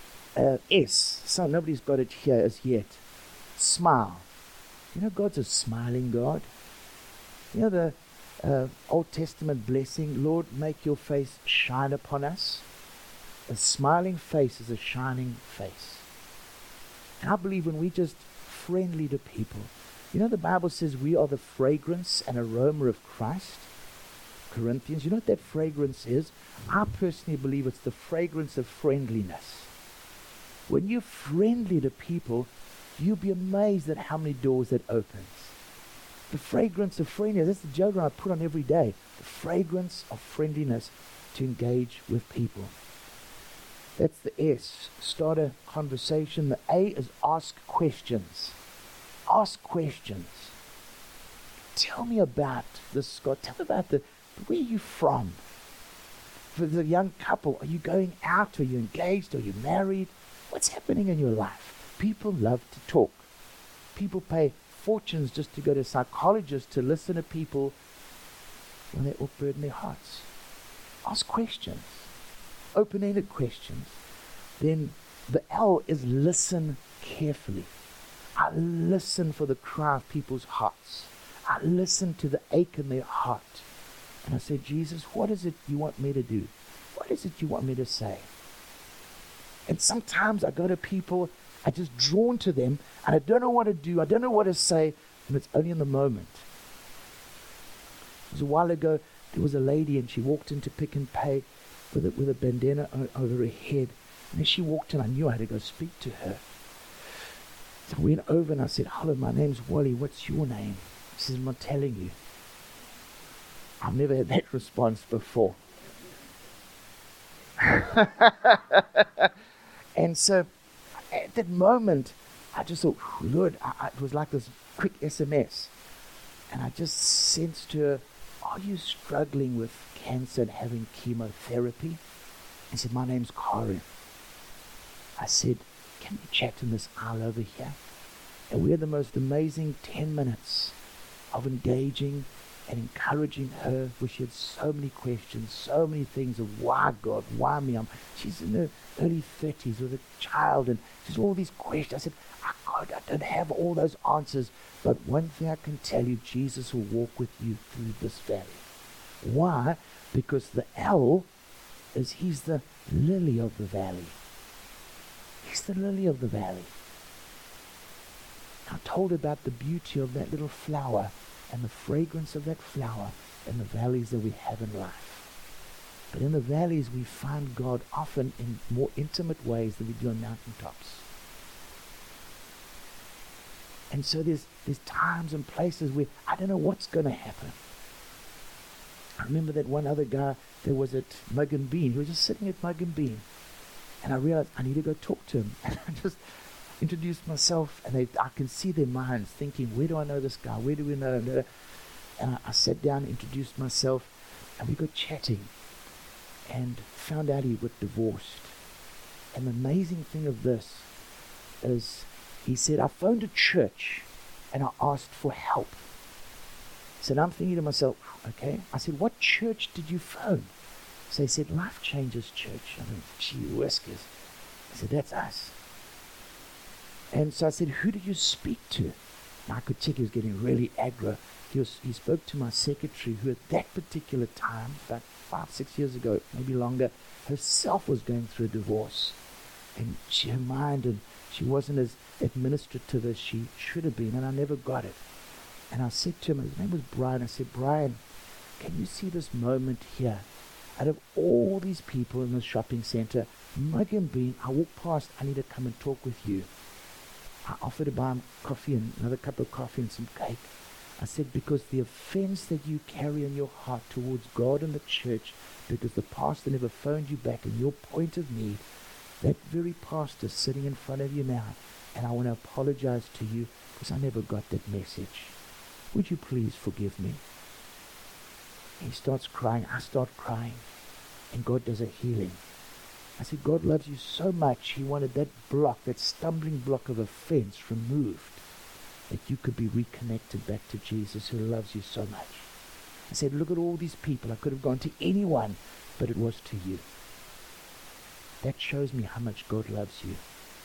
S1: so nobody's got it here as yet. Smile. You know, God's a smiling God. You know the Old Testament blessing, Lord, make your face shine upon us. A smiling face is a shining face. And I believe when we just friendly to people, you know, the Bible says we are the fragrance and aroma of Christ. Corinthians, you know what that fragrance is? I personally believe it's the fragrance of friendliness. When you're friendly to people, you'll be amazed at how many doors that opens. The fragrance of friendliness, that's the deodorant I put on every day. The fragrance of friendliness to engage with people. That's the S, start a conversation. The A is ask questions. Ask questions. Tell me about this, Scott. Tell me about where are you from? For the young couple, are you going out? Are you engaged? Are you married? What's happening in your life? People love to talk. People pay fortunes just to go to psychologists to listen to people when they're all burdened in their hearts. Ask questions. Open-ended questions. Then the L is listen carefully. I listen for the cry of people's hearts. I listen to the ache in their heart. And I say, Jesus, what is it you want me to do? What is it you want me to say? And sometimes I go to people, I just drawn to them, and I don't know what to do. I don't know what to say, and it's only in the moment. It was a while ago, there was a lady, and she walked into Pick n Pay with a bandana over her head. And as she walked in, I knew I had to go speak to her. So I went over and I said, hello, my name's Wally. What's your name? She says, I'm not telling you. I've never had that response before. And so at that moment, I just thought, Lord, it was like this quick SMS. And I just sensed to her, are you struggling with cancer and having chemotherapy? He said, my name's Karen. I said, can we chat in this aisle over here? And we had the most amazing 10 minutes of engaging and encouraging her, where she had so many questions, so many things of why God, why me? She's in her early 30s with a child, and she's all these questions. I said, God, I don't have all those answers, but one thing I can tell you, Jesus will walk with you through this valley. Why? Because the L is he's the lily of the valley. He's the lily of the valley. I told her about the beauty of that little flower and the fragrance of that flower in the valleys that we have in life. But in the valleys we find God often in more intimate ways than we do on mountaintops. And so there's times and places where I don't know what's going to happen. I remember that one other guy that was at Mug and Bean. He was just sitting at Mug and Bean. And I realized I need to go talk to him. And I just introduced myself, and I can see their minds thinking, where do I know this guy? Where do we know him? And I sat down, introduced myself, and we got chatting and found out he got divorced. And the amazing thing of this is he said, I phoned a church and I asked for help. So now I'm thinking to myself, okay. I said, what church did you phone? So he said, Life Changers Church. I mean, gee whiskers. I said, that's us. And so I said, who did you speak to? And I could check he was getting really aggro. He spoke to my secretary, who at that particular time, about 5-6 years ago, maybe longer, herself was going through a divorce. And her mind, and she wasn't as administrative as she should have been, and I never got it. And I said to him, his name was Brian, I said, Brian, can you see this moment here? Out of all these people in the shopping center, Megan Bean, I walked past, I need to come and talk with you. I offered to buy him coffee and another cup of coffee and some cake. I said, because the offense that you carry in your heart towards God and the church, because the pastor never phoned you back in your point of need, that very pastor sitting in front of you now, and I want to apologize to you because I never got that message. Would you please forgive me? He starts crying. I start crying. And God does a healing. I said, God loves you so much. He wanted that block, that stumbling block of offense removed, that you could be reconnected back to Jesus who loves you so much. I said, look at all these people. I could have gone to anyone, but it was to you. That shows me how much God loves you.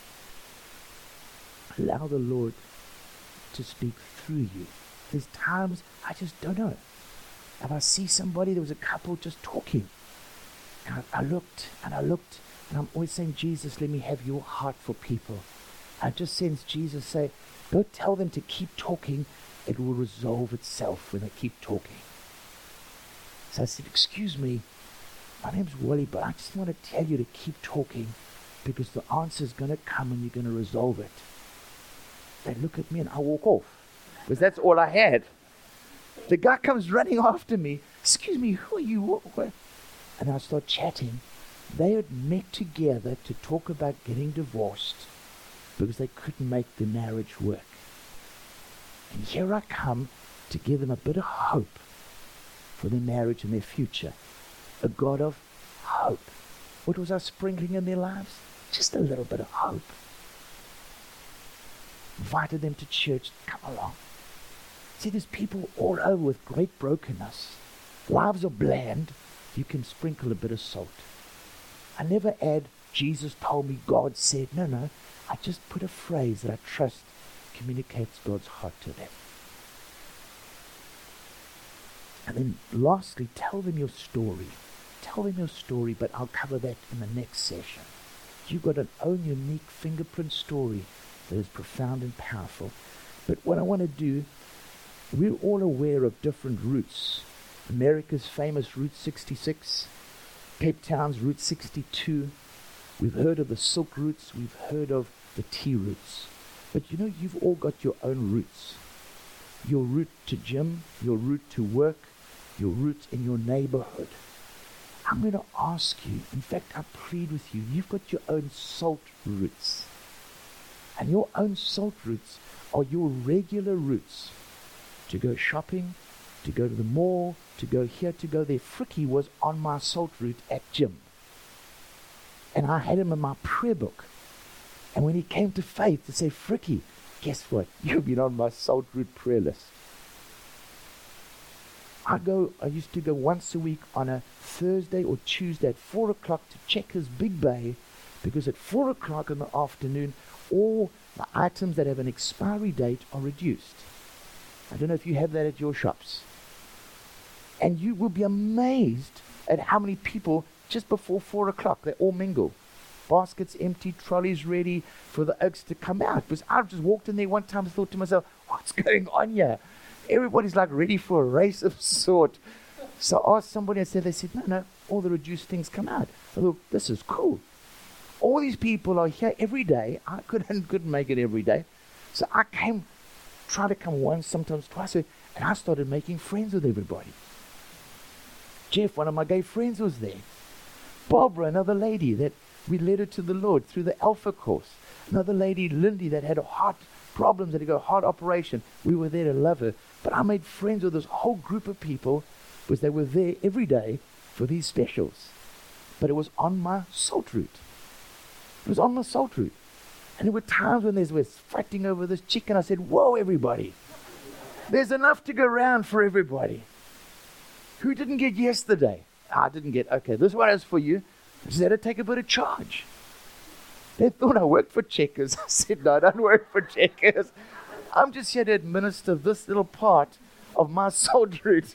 S1: Allow the Lord to speak through you. There's times I just don't know. If I see somebody, there was a couple just talking. And I looked, and I'm always saying, Jesus, let me have your heart for people. I just sense Jesus say, don't tell them to keep talking. It will resolve itself when they keep talking. So I said, excuse me, my name's Wally, but I just want to tell you to keep talking because the answer is going to come and you're going to resolve it. They look at me and I walk off because that's all I had. The guy comes running after me. Excuse me, who are you? What? And I start chatting. They had met together to talk about getting divorced because they couldn't make the marriage work. And here I come to give them a bit of hope for their marriage and their future. A God of hope. What was I sprinkling in their lives? Just a little bit of hope. Invited them to church. Come along. See, there's people all over with great brokenness. Lives are bland. You can sprinkle a bit of salt. I never add, Jesus told me, God said. No. I just put a phrase that I trust communicates God's heart to them. And then lastly, tell them your story. Tell them your story, but I'll cover that in the next session. You've got an own unique fingerprint story that is profound and powerful. But what I want to do, we're all aware of different routes. America's famous Route 66, Cape Town's Route 62. We've heard of the Silk routes, we've heard of the T routes. But you know, you've all got your own routes. Your route to gym, your route to work, your route in your neighborhood. I'm going to ask you, in fact, I plead with you, you've got your own salt routes. And your own salt routes are your regular routes to go shopping, to go to the mall, to go here, to go there. Fricky was on my salt route at gym. And I had him in my prayer book. And when he came to faith to say, Fricky, guess what? You've been on my salt route prayer list. I used to go once a week on a Thursday or Tuesday at 4 o'clock to Checkers Big Bay, because at 4 o'clock in the afternoon, all the items that have an expiry date are reduced. I don't know if you have that at your shops. And you will be amazed at how many people, just before 4 o'clock, they all mingle. Baskets empty, trolleys ready for the oaks to come out. Because I've just walked in there one time and thought to myself, what's going on here? Everybody's like ready for a race of sort. So I asked somebody, they said, no, all the reduced things come out. I thought, this is cool. All these people are here every day. I couldn't make it every day. So I tried to come once, sometimes twice, and I started making friends with everybody. Jeff, one of my gay friends, was there. Barbara, another lady that we led her to the Lord through the Alpha course. Another lady, Lindy, that had a heart problems, that had got a heart operation. We were there to love her. But I made friends with this whole group of people because they were there every day for these specials. But it was on my salt route. It was on my salt route. And there were times when we're fighting over this chicken. I said, whoa, everybody. There's enough to go around for everybody. Who didn't get yesterday? I didn't get, okay, this one is for you. I said, I'd take a bit of charge. They thought I worked for Checkers. I said, no, I don't work for Checkers. I'm just here to administer this little part of my salt route.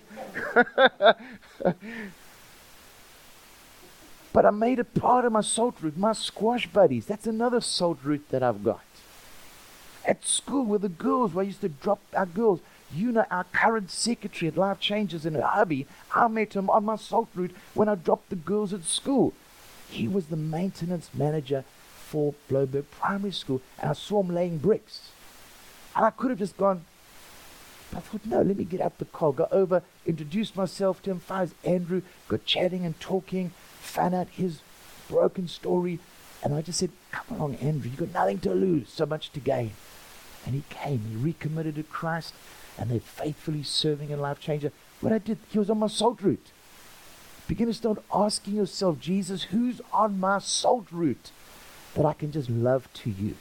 S1: But I made it part of my salt route, my squash buddies. That's another salt route that I've got. At school with the girls, where I used to drop our girls. You know, our current secretary at Life Changes in her hubby, I met him on my salt route when I dropped the girls at school. He was the maintenance manager for Bloberg Primary School, and I saw him laying bricks. And I could have just gone, but I thought, no, let me get out the car, go over, introduce myself to him, find Andrew, got chatting and talking, found out his broken story, and I just said, come along, Andrew, you've got nothing to lose, so much to gain. And he came, he recommitted to Christ, and they're faithfully serving in Life Changer. What I did, he was on my salt route. Begin to start asking yourself, Jesus, who's on my salt route that I can just love to you?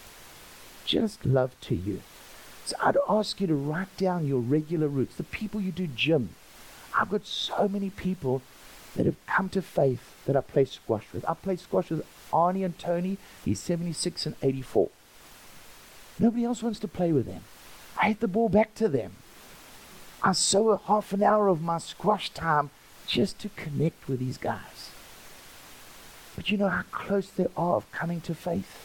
S1: Just love to you. So I'd ask you to write down your regular routes, the people you do gym. I've got so many people that have come to faith that I play squash with. I play squash with Arnie and Tony. He's 76 and 84. Nobody else wants to play with them. I hit the ball back to them. I sow a half an hour of my squash time just to connect with these guys. But you know how close they are of coming to faith?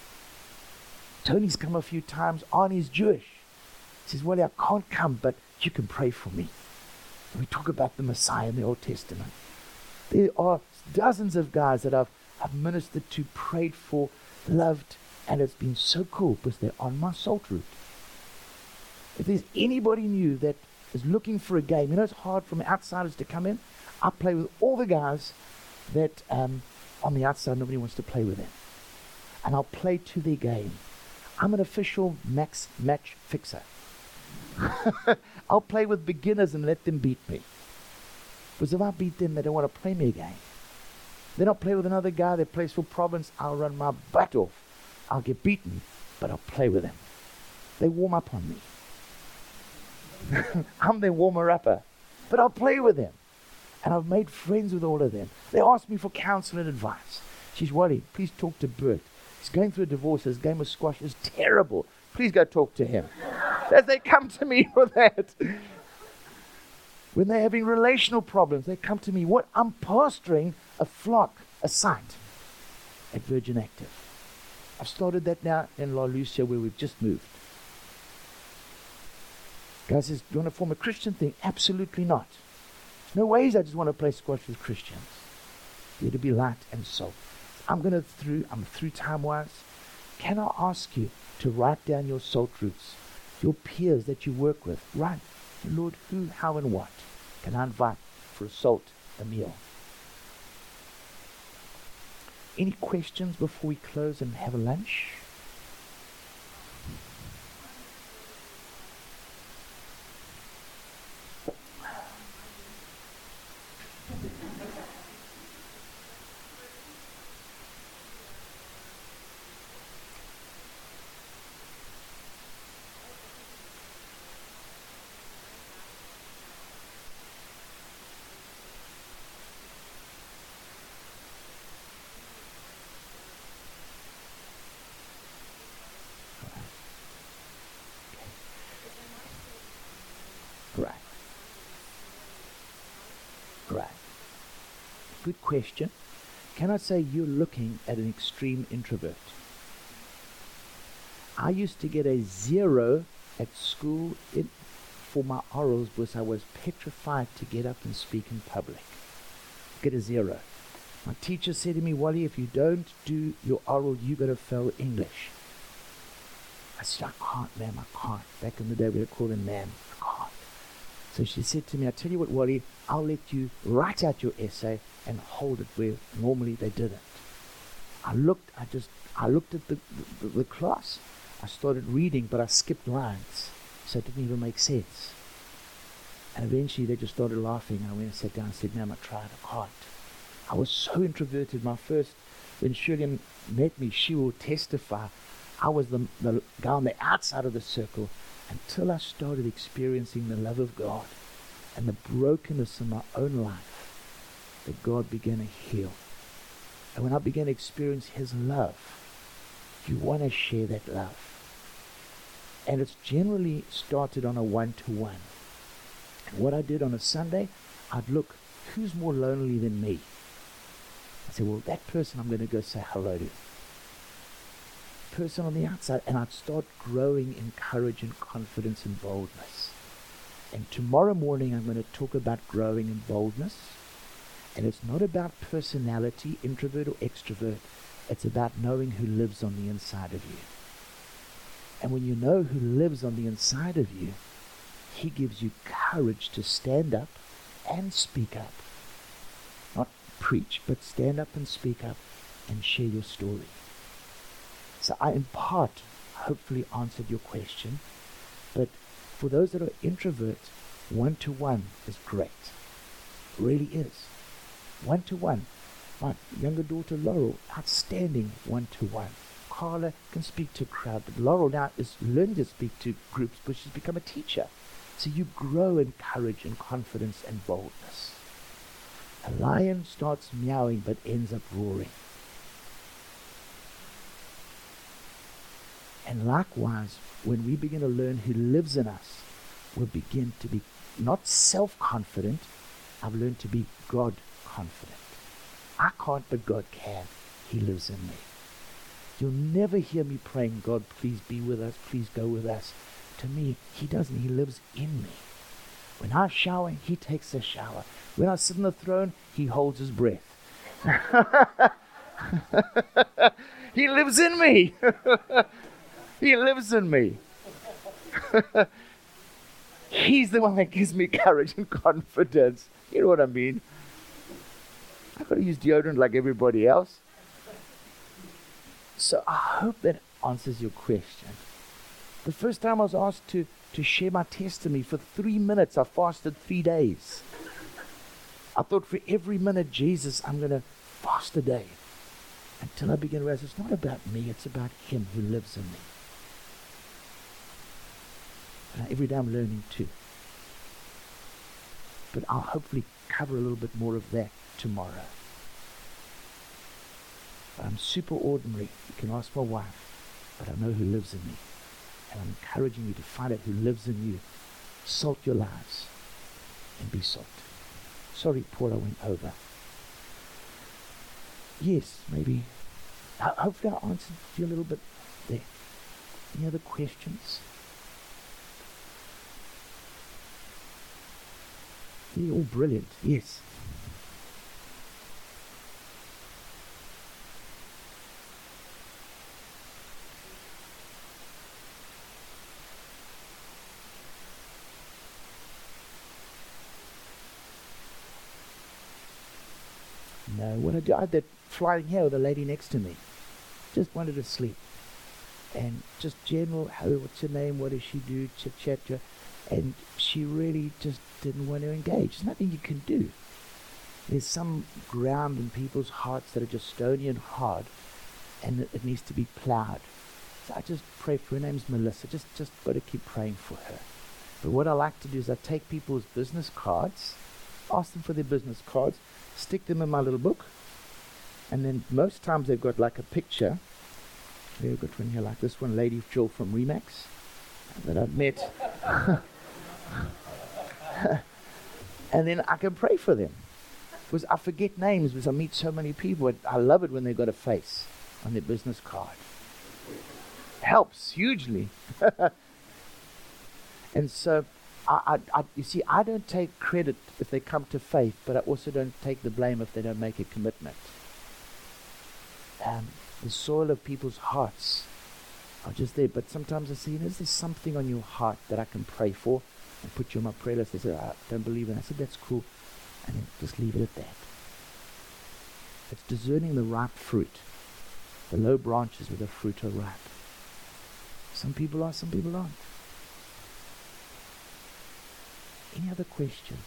S1: Tony's come a few times. Arnie's Jewish. He says, well, I can't come, but you can pray for me. And we talk about the Messiah in the Old Testament. There are dozens of guys that I've ministered to, prayed for, loved, and it's been so cool because they're on my salt route. If there's anybody new that is looking for a game, you know it's hard for outsiders to come in. I play with all the guys that on the outside nobody wants to play with them. And I'll play to their game. I'm an official match fixer. I'll play with beginners and let them beat me. Because if I beat them, they don't want to play me again. Then I'll play with another guy that plays for Province. I'll run my butt off. I'll get beaten, but I'll play with them. They warm up on me. I'm their warmer-upper, but I'll play with them. And I've made friends with all of them. They ask me for counsel and advice. She's worried. Please talk to Bert. He's going through a divorce. His game of squash is terrible. Please go talk to him. As they come to me for that. When they're having relational problems, they come to me. What? I'm pastoring a flock, a site at Virgin Active. I've started that now in La Lucia where we've just moved. Guy says, do you want to form a Christian thing? Absolutely not. There's no ways I just want to play squash with Christians. You're to be light and salt. I'm through time-wise. Can I ask you to write down your salt routes, your peers that you work with? Write, Lord, who, how, and what can I invite for a salt, a meal? Any questions before we close and have a lunch? Good question. Can I say you're looking at an extreme introvert? I used to get a 0 at school for my orals because I was petrified to get up and speak in public. Get a 0. My teacher said to me, Wally, if you don't do your oral, you got to fail English. I said, I can't, ma'am, I can't. Back in the day, we would call him ma'am. I can't. So she said to me, I tell you what, Wally, I'll let you write out your essay and hold it where normally they didn't. I looked at the class. I started reading, but I skipped lines, so it didn't even make sense. And eventually they just started laughing, and I went and sat down and said, ma'am, I tried, I can't. I was so introverted. When Shirley met me, she will testify, I was the guy on the outside of the circle until I started experiencing the love of God and the brokenness in my own life that God began to heal. And when I began to experience His love, you want to share that love. And it's generally started on a one-to-one. And what I did on a Sunday, I'd look, who's more lonely than me? I said, well, that person I'm going to go say hello to. person on the outside, and I'd start growing in courage and confidence and boldness. And tomorrow morning I'm going to talk about growing in boldness. And it's not about personality, introvert or extrovert. It's about knowing who lives on the inside of you. And when you know who lives on the inside of you, he gives you courage to stand up and speak up. Not preach, but stand up and speak up and share your story. So I, in part, hopefully answered your question. But for those that are introverts, one-to-one is great. It really is. One-to-one. My younger daughter Laurel, outstanding one-to-one. Carla can speak to a crowd, but Laurel now is learning to speak to groups, but she's become a teacher. So you grow in courage and confidence and boldness. A lion starts meowing but ends up roaring. And likewise, when we begin to learn who lives in us, we'll begin to be not self-confident. I've learned to be God-confident. I can't, but God can. He lives in me. You'll never hear me praying, God, please be with us, please go with us. To me, he doesn't. He lives in me. When I shower, he takes a shower. When I sit on the throne, he holds his breath. He lives in me. He lives in me. He's the one that gives me courage and confidence. You know what I mean? I've got to use deodorant like everybody else. So I hope that answers your question. The first time I was asked to share my testimony, for 3 minutes, I fasted 3 days. I thought for every minute, Jesus, I'm going to fast a day. Until I began to realize it's not about me, it's about him who lives in me. And every day I'm learning too. But I'll hopefully cover a little bit more of that tomorrow. But I'm super ordinary. You can ask my wife, but I know who lives in me. And I'm encouraging you to find out who lives in you. Salt your lives and be salt. Sorry, Paul, I went over. Yes, maybe. Hopefully I answered you a little bit there. Any other questions? You're all brilliant, yes. No, what I do, I had that flying here with a lady next to me. Just wanted to sleep. And just general, what's her name, what does she do, chit-chat. And she really just didn't want to engage. There's nothing you can do. There's some ground in people's hearts that are just stony and hard, and it needs to be plowed. So I just pray for her. Her name's Melissa. Just got to keep praying for her. But what I like to do is I take people's business cards, ask them for their business cards, stick them in my little book, and then most times they've got like a picture. They've got one here like this one, Lady Jill from Remax, that I've met. And then I can pray for them. Because I forget names because I meet so many people. I love it when they've got a face on their business card. Helps hugely. And so, you see, I don't take credit if they come to faith, but I also don't take the blame if they don't make a commitment. The soil of people's hearts are just there. But sometimes I say, is there something on your heart that I can pray for and put you on my prayer list? They say, I don't believe it. I said, that's cool. And then just leave it at that. It's discerning the ripe fruit. The low branches where the fruit are ripe. Some people are, some people aren't. Any other question?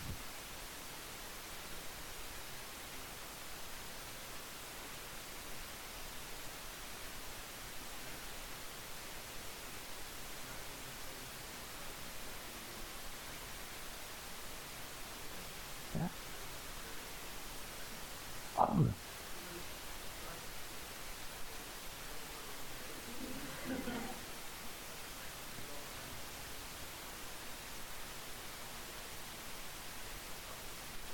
S1: Yeah? Oh.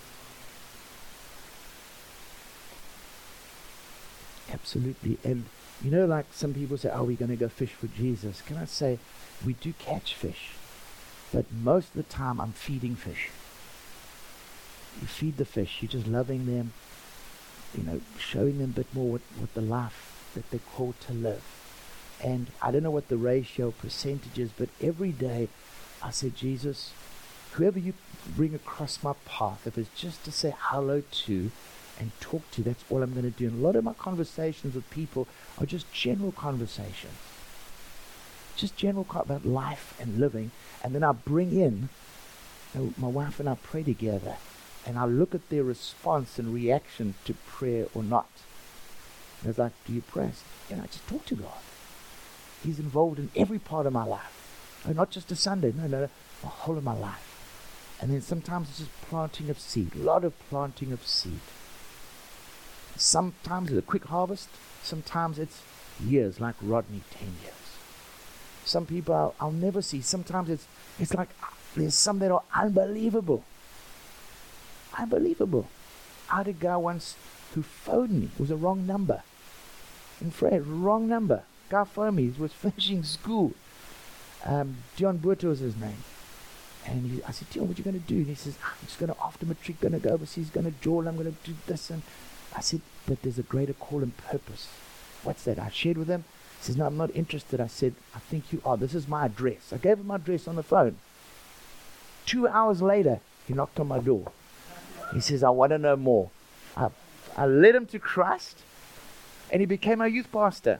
S1: Absolutely. And You know, like some people say, oh, we're going to go fish for Jesus. Can I say, we do catch fish, but most of the time I'm feeding fish. You feed the fish, you're just loving them, showing them a bit more what the life that they're called to live. And I don't know what the ratio percentage is, but every day I say, Jesus, whoever you bring across my path, if it's just to say hello to and talk to, that's all I'm going to do. And a lot of my conversations with people are just general conversations. Just general about life and living. And then I bring in, my wife and I pray together. And I look at their response and reaction to prayer or not. And it's like, do you pray? I just talk to God. He's involved in every part of my life. Oh, not just a Sunday. No, the whole of my life. And then sometimes it's just planting of seed. A lot of planting of seed. Sometimes it's a quick harvest. Sometimes it's years, like Rodney, 10 years. Some people I'll never see. Sometimes it's like there's some that are unbelievable. Unbelievable. I had a guy once who phoned me. It was a wrong number. In Fred, wrong number. Guy phoned me. He was finishing school. Dion Buerto was his name. And I said, Dion, what are you going to do? And he says, I'm just going to, after matric, going to go overseas, going to Joel, I'm going to do this. And I said, but there's a greater call and purpose. What's that? I shared with him. He says, no, I'm not interested. I said, I think you are. This is my address. I gave him my address on the phone. 2 hours later, he knocked on my door. He says, I want to know more. I led him to Christ, and he became our youth pastor.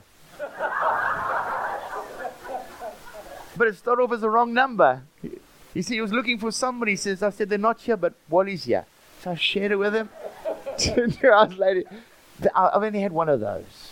S1: But it started off as a wrong number. You see, he was looking for somebody. He says, I said, they're not here, but Wally's here. So I shared it with him. 2 hours later, I've only had one of those.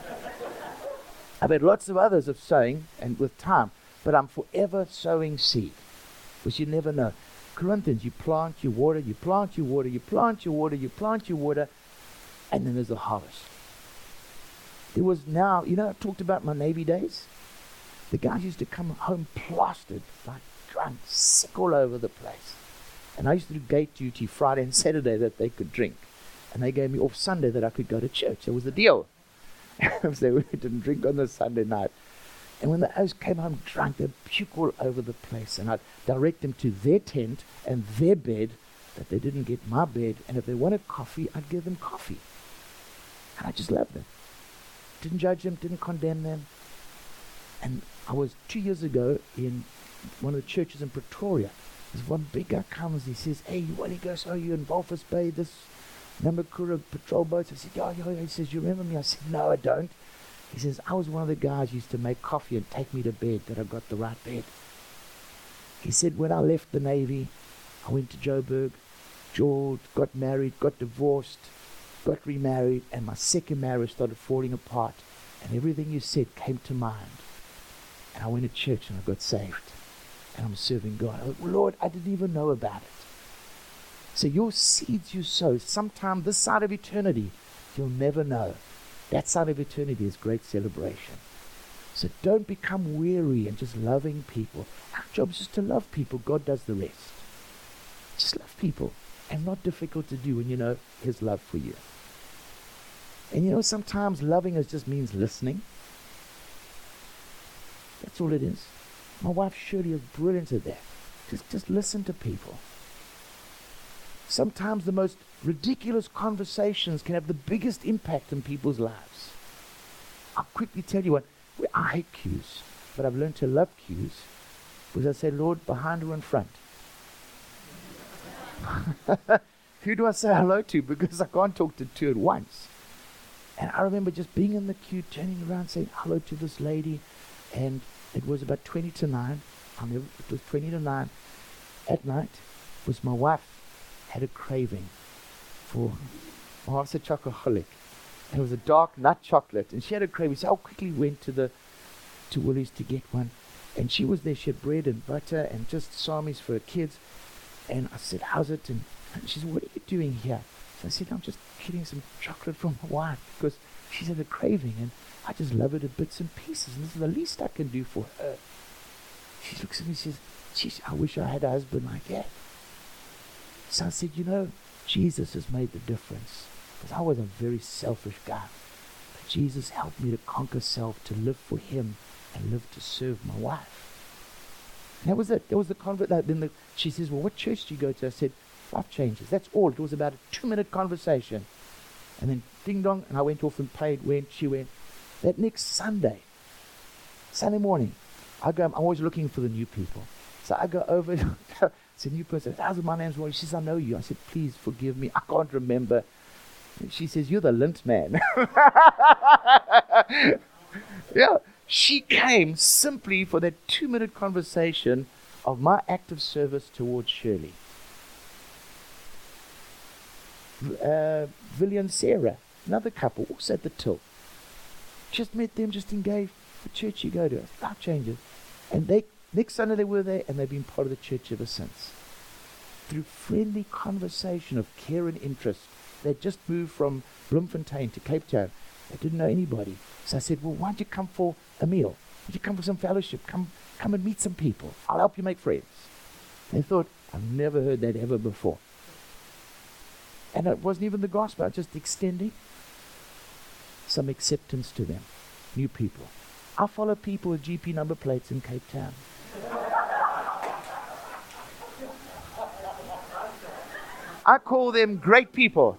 S1: I've had lots of others of sowing, and with time, but I'm forever sowing seed, because you never know. Corinthians, you plant, you water, you plant, you water, you plant, you water, you plant, you water, and then there's a harvest. There was now, I talked about my Navy days. The guys used to come home plastered, like drunk, sick all over the place. And I used to do gate duty Friday and Saturday that they could drink. And they gave me off Sunday that I could go to church. That was the deal. So we didn't drink on the Sunday night. And when the hosts came home drunk, they'd puke all over the place. And I'd direct them to their tent and their bed, that they didn't get my bed. And if they wanted coffee, I'd give them coffee. And I just loved them. Didn't judge them, didn't condemn them. And I was 2 years ago in one of the churches in Pretoria. There's one big guy comes, he says, hey, Wally goes, oh, you in Walvis Bay, this Namakura patrol boats? I said, yeah. He says, you remember me? I said, no, I don't. He says, I was one of the guys who used to make coffee and take me to bed, that I got the right bed. He said, when I left the Navy, I went to Joburg, George, got married, got divorced, got remarried, and my second marriage started falling apart. And everything you said came to mind. And I went to church and I got saved. And I'm serving God. Lord, I didn't even know about it. So your seeds you sow, sometime this side of eternity, you'll never know. That side of eternity is great celebration. So don't become weary and just loving people. Our job is just to love people. God does the rest. Just love people. And not difficult to do when you know His love for you. And sometimes loving just means listening. That's all it is. My wife Shirley is brilliant at that. Just listen to people. Sometimes the most ridiculous conversations can have the biggest impact in people's lives. I'll quickly tell you one. I hate queues, but I've learned to love queues because I say, Lord, behind or in front? Who do I say hello to? Because I can't talk to two at once. And I remember just being in the queue, turning around, saying hello to this lady, and it was about 20 to 9. It was 20 to 9 at night. Was my wife had a craving for, my wife's a chocoholic. And it was a dark nut chocolate. And she had a craving. So I quickly went to Woolies to get one. And she was there. She had bread and butter and just samis for her kids. And I said, how's it? And she said, what are you doing here? So I said, I'm just getting some chocolate from my wife because she's had a craving. And I just love it in bits and pieces. And this is the least I can do for her. She looks at me and says, geez, I wish I had a husband like that. So I said, Jesus has made the difference. Because I was a very selfish guy. Jesus, help me to conquer self, to live for him and live to serve my wife. And that was it. That was the convert. Then she says, well, what church do you go to? I said, Life Changes. That's all. It was about a 2-minute conversation. And then ding dong, and I went off and prayed, she went. That next Sunday morning, I'm always looking for the new people. So I go over, it's a new person. How's my name's Roy? She says, I know you. I said, please forgive me. I can't remember. And she says, you're the lint man. Yeah. She came simply for that 2-minute conversation of my act of service towards Shirley. Billy and Sarah, another couple, also at the till. Just met them, just engaged. The church you go to, Life Changes. And next Sunday they were there, and they've been part of the church ever since. Through friendly conversation of care and interest. They just moved from Bloemfontein to Cape Town. They didn't know anybody. So I said, well, why don't you come for a meal? Why don't you come for some fellowship? Come and meet some people. I'll help you make friends. They thought, I've never heard that ever before. And it wasn't even the gospel. I was just extending some acceptance to them. New people. I follow people with GP number plates in Cape Town. I call them great people.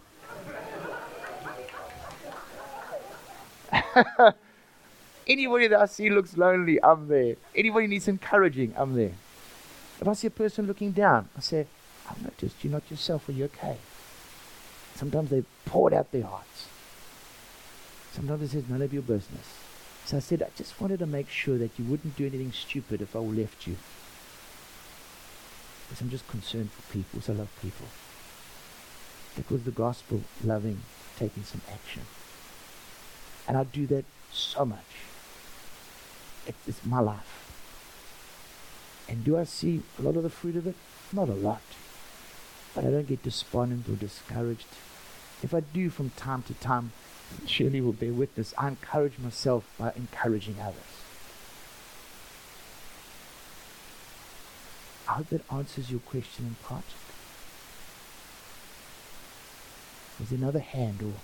S1: Anybody that I see looks lonely, I'm there. Anybody needs encouraging, I'm there. If I see a person looking down, I say, I've noticed you're not yourself. Are you okay? Sometimes they poured out their hearts. Sometimes they said, none of your business. So I said, I just wanted to make sure that you wouldn't do anything stupid if I left you. Because I'm just concerned for people, because I love people. That was the gospel, loving, taking some action. And I do that so much. It's my life. And do I see a lot of the fruit of it? Not a lot. But I don't get despondent or discouraged. If I do from time to time, Shirley will bear witness, I encourage myself by encouraging others. I hope that answers your question in part. There's another hand, or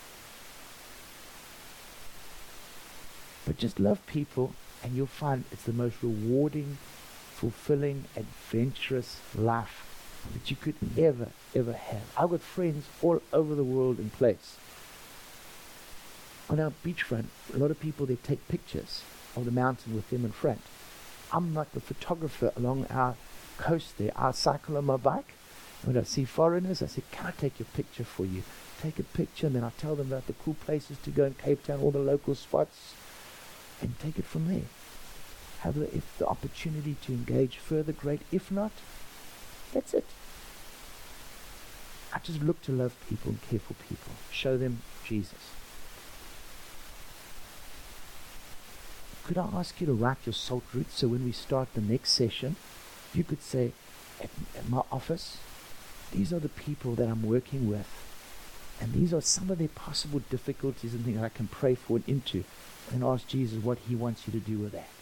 S1: but just love people, and you'll find it's the most rewarding, fulfilling, adventurous life that you could ever have. I've got friends all over the world in place. On our beachfront, a lot of people, they take pictures of the mountain with them in front. I'm like the photographer along our coast there. I cycle on my bike. When I see foreigners, I say, can I take your picture for you? Take a picture, and then I tell them about the cool places to go in Cape Town, all the local spots, and take it from there. Have the opportunity to engage further, great. If not, that's it. I just look to love people and care for people. Show them Jesus. Could I ask you to write your salt route, so when we start the next session, you could say, at my office, these are the people that I'm working with, and these are some of their possible difficulties and things I can pray for and into, and ask Jesus what he wants you to do with that.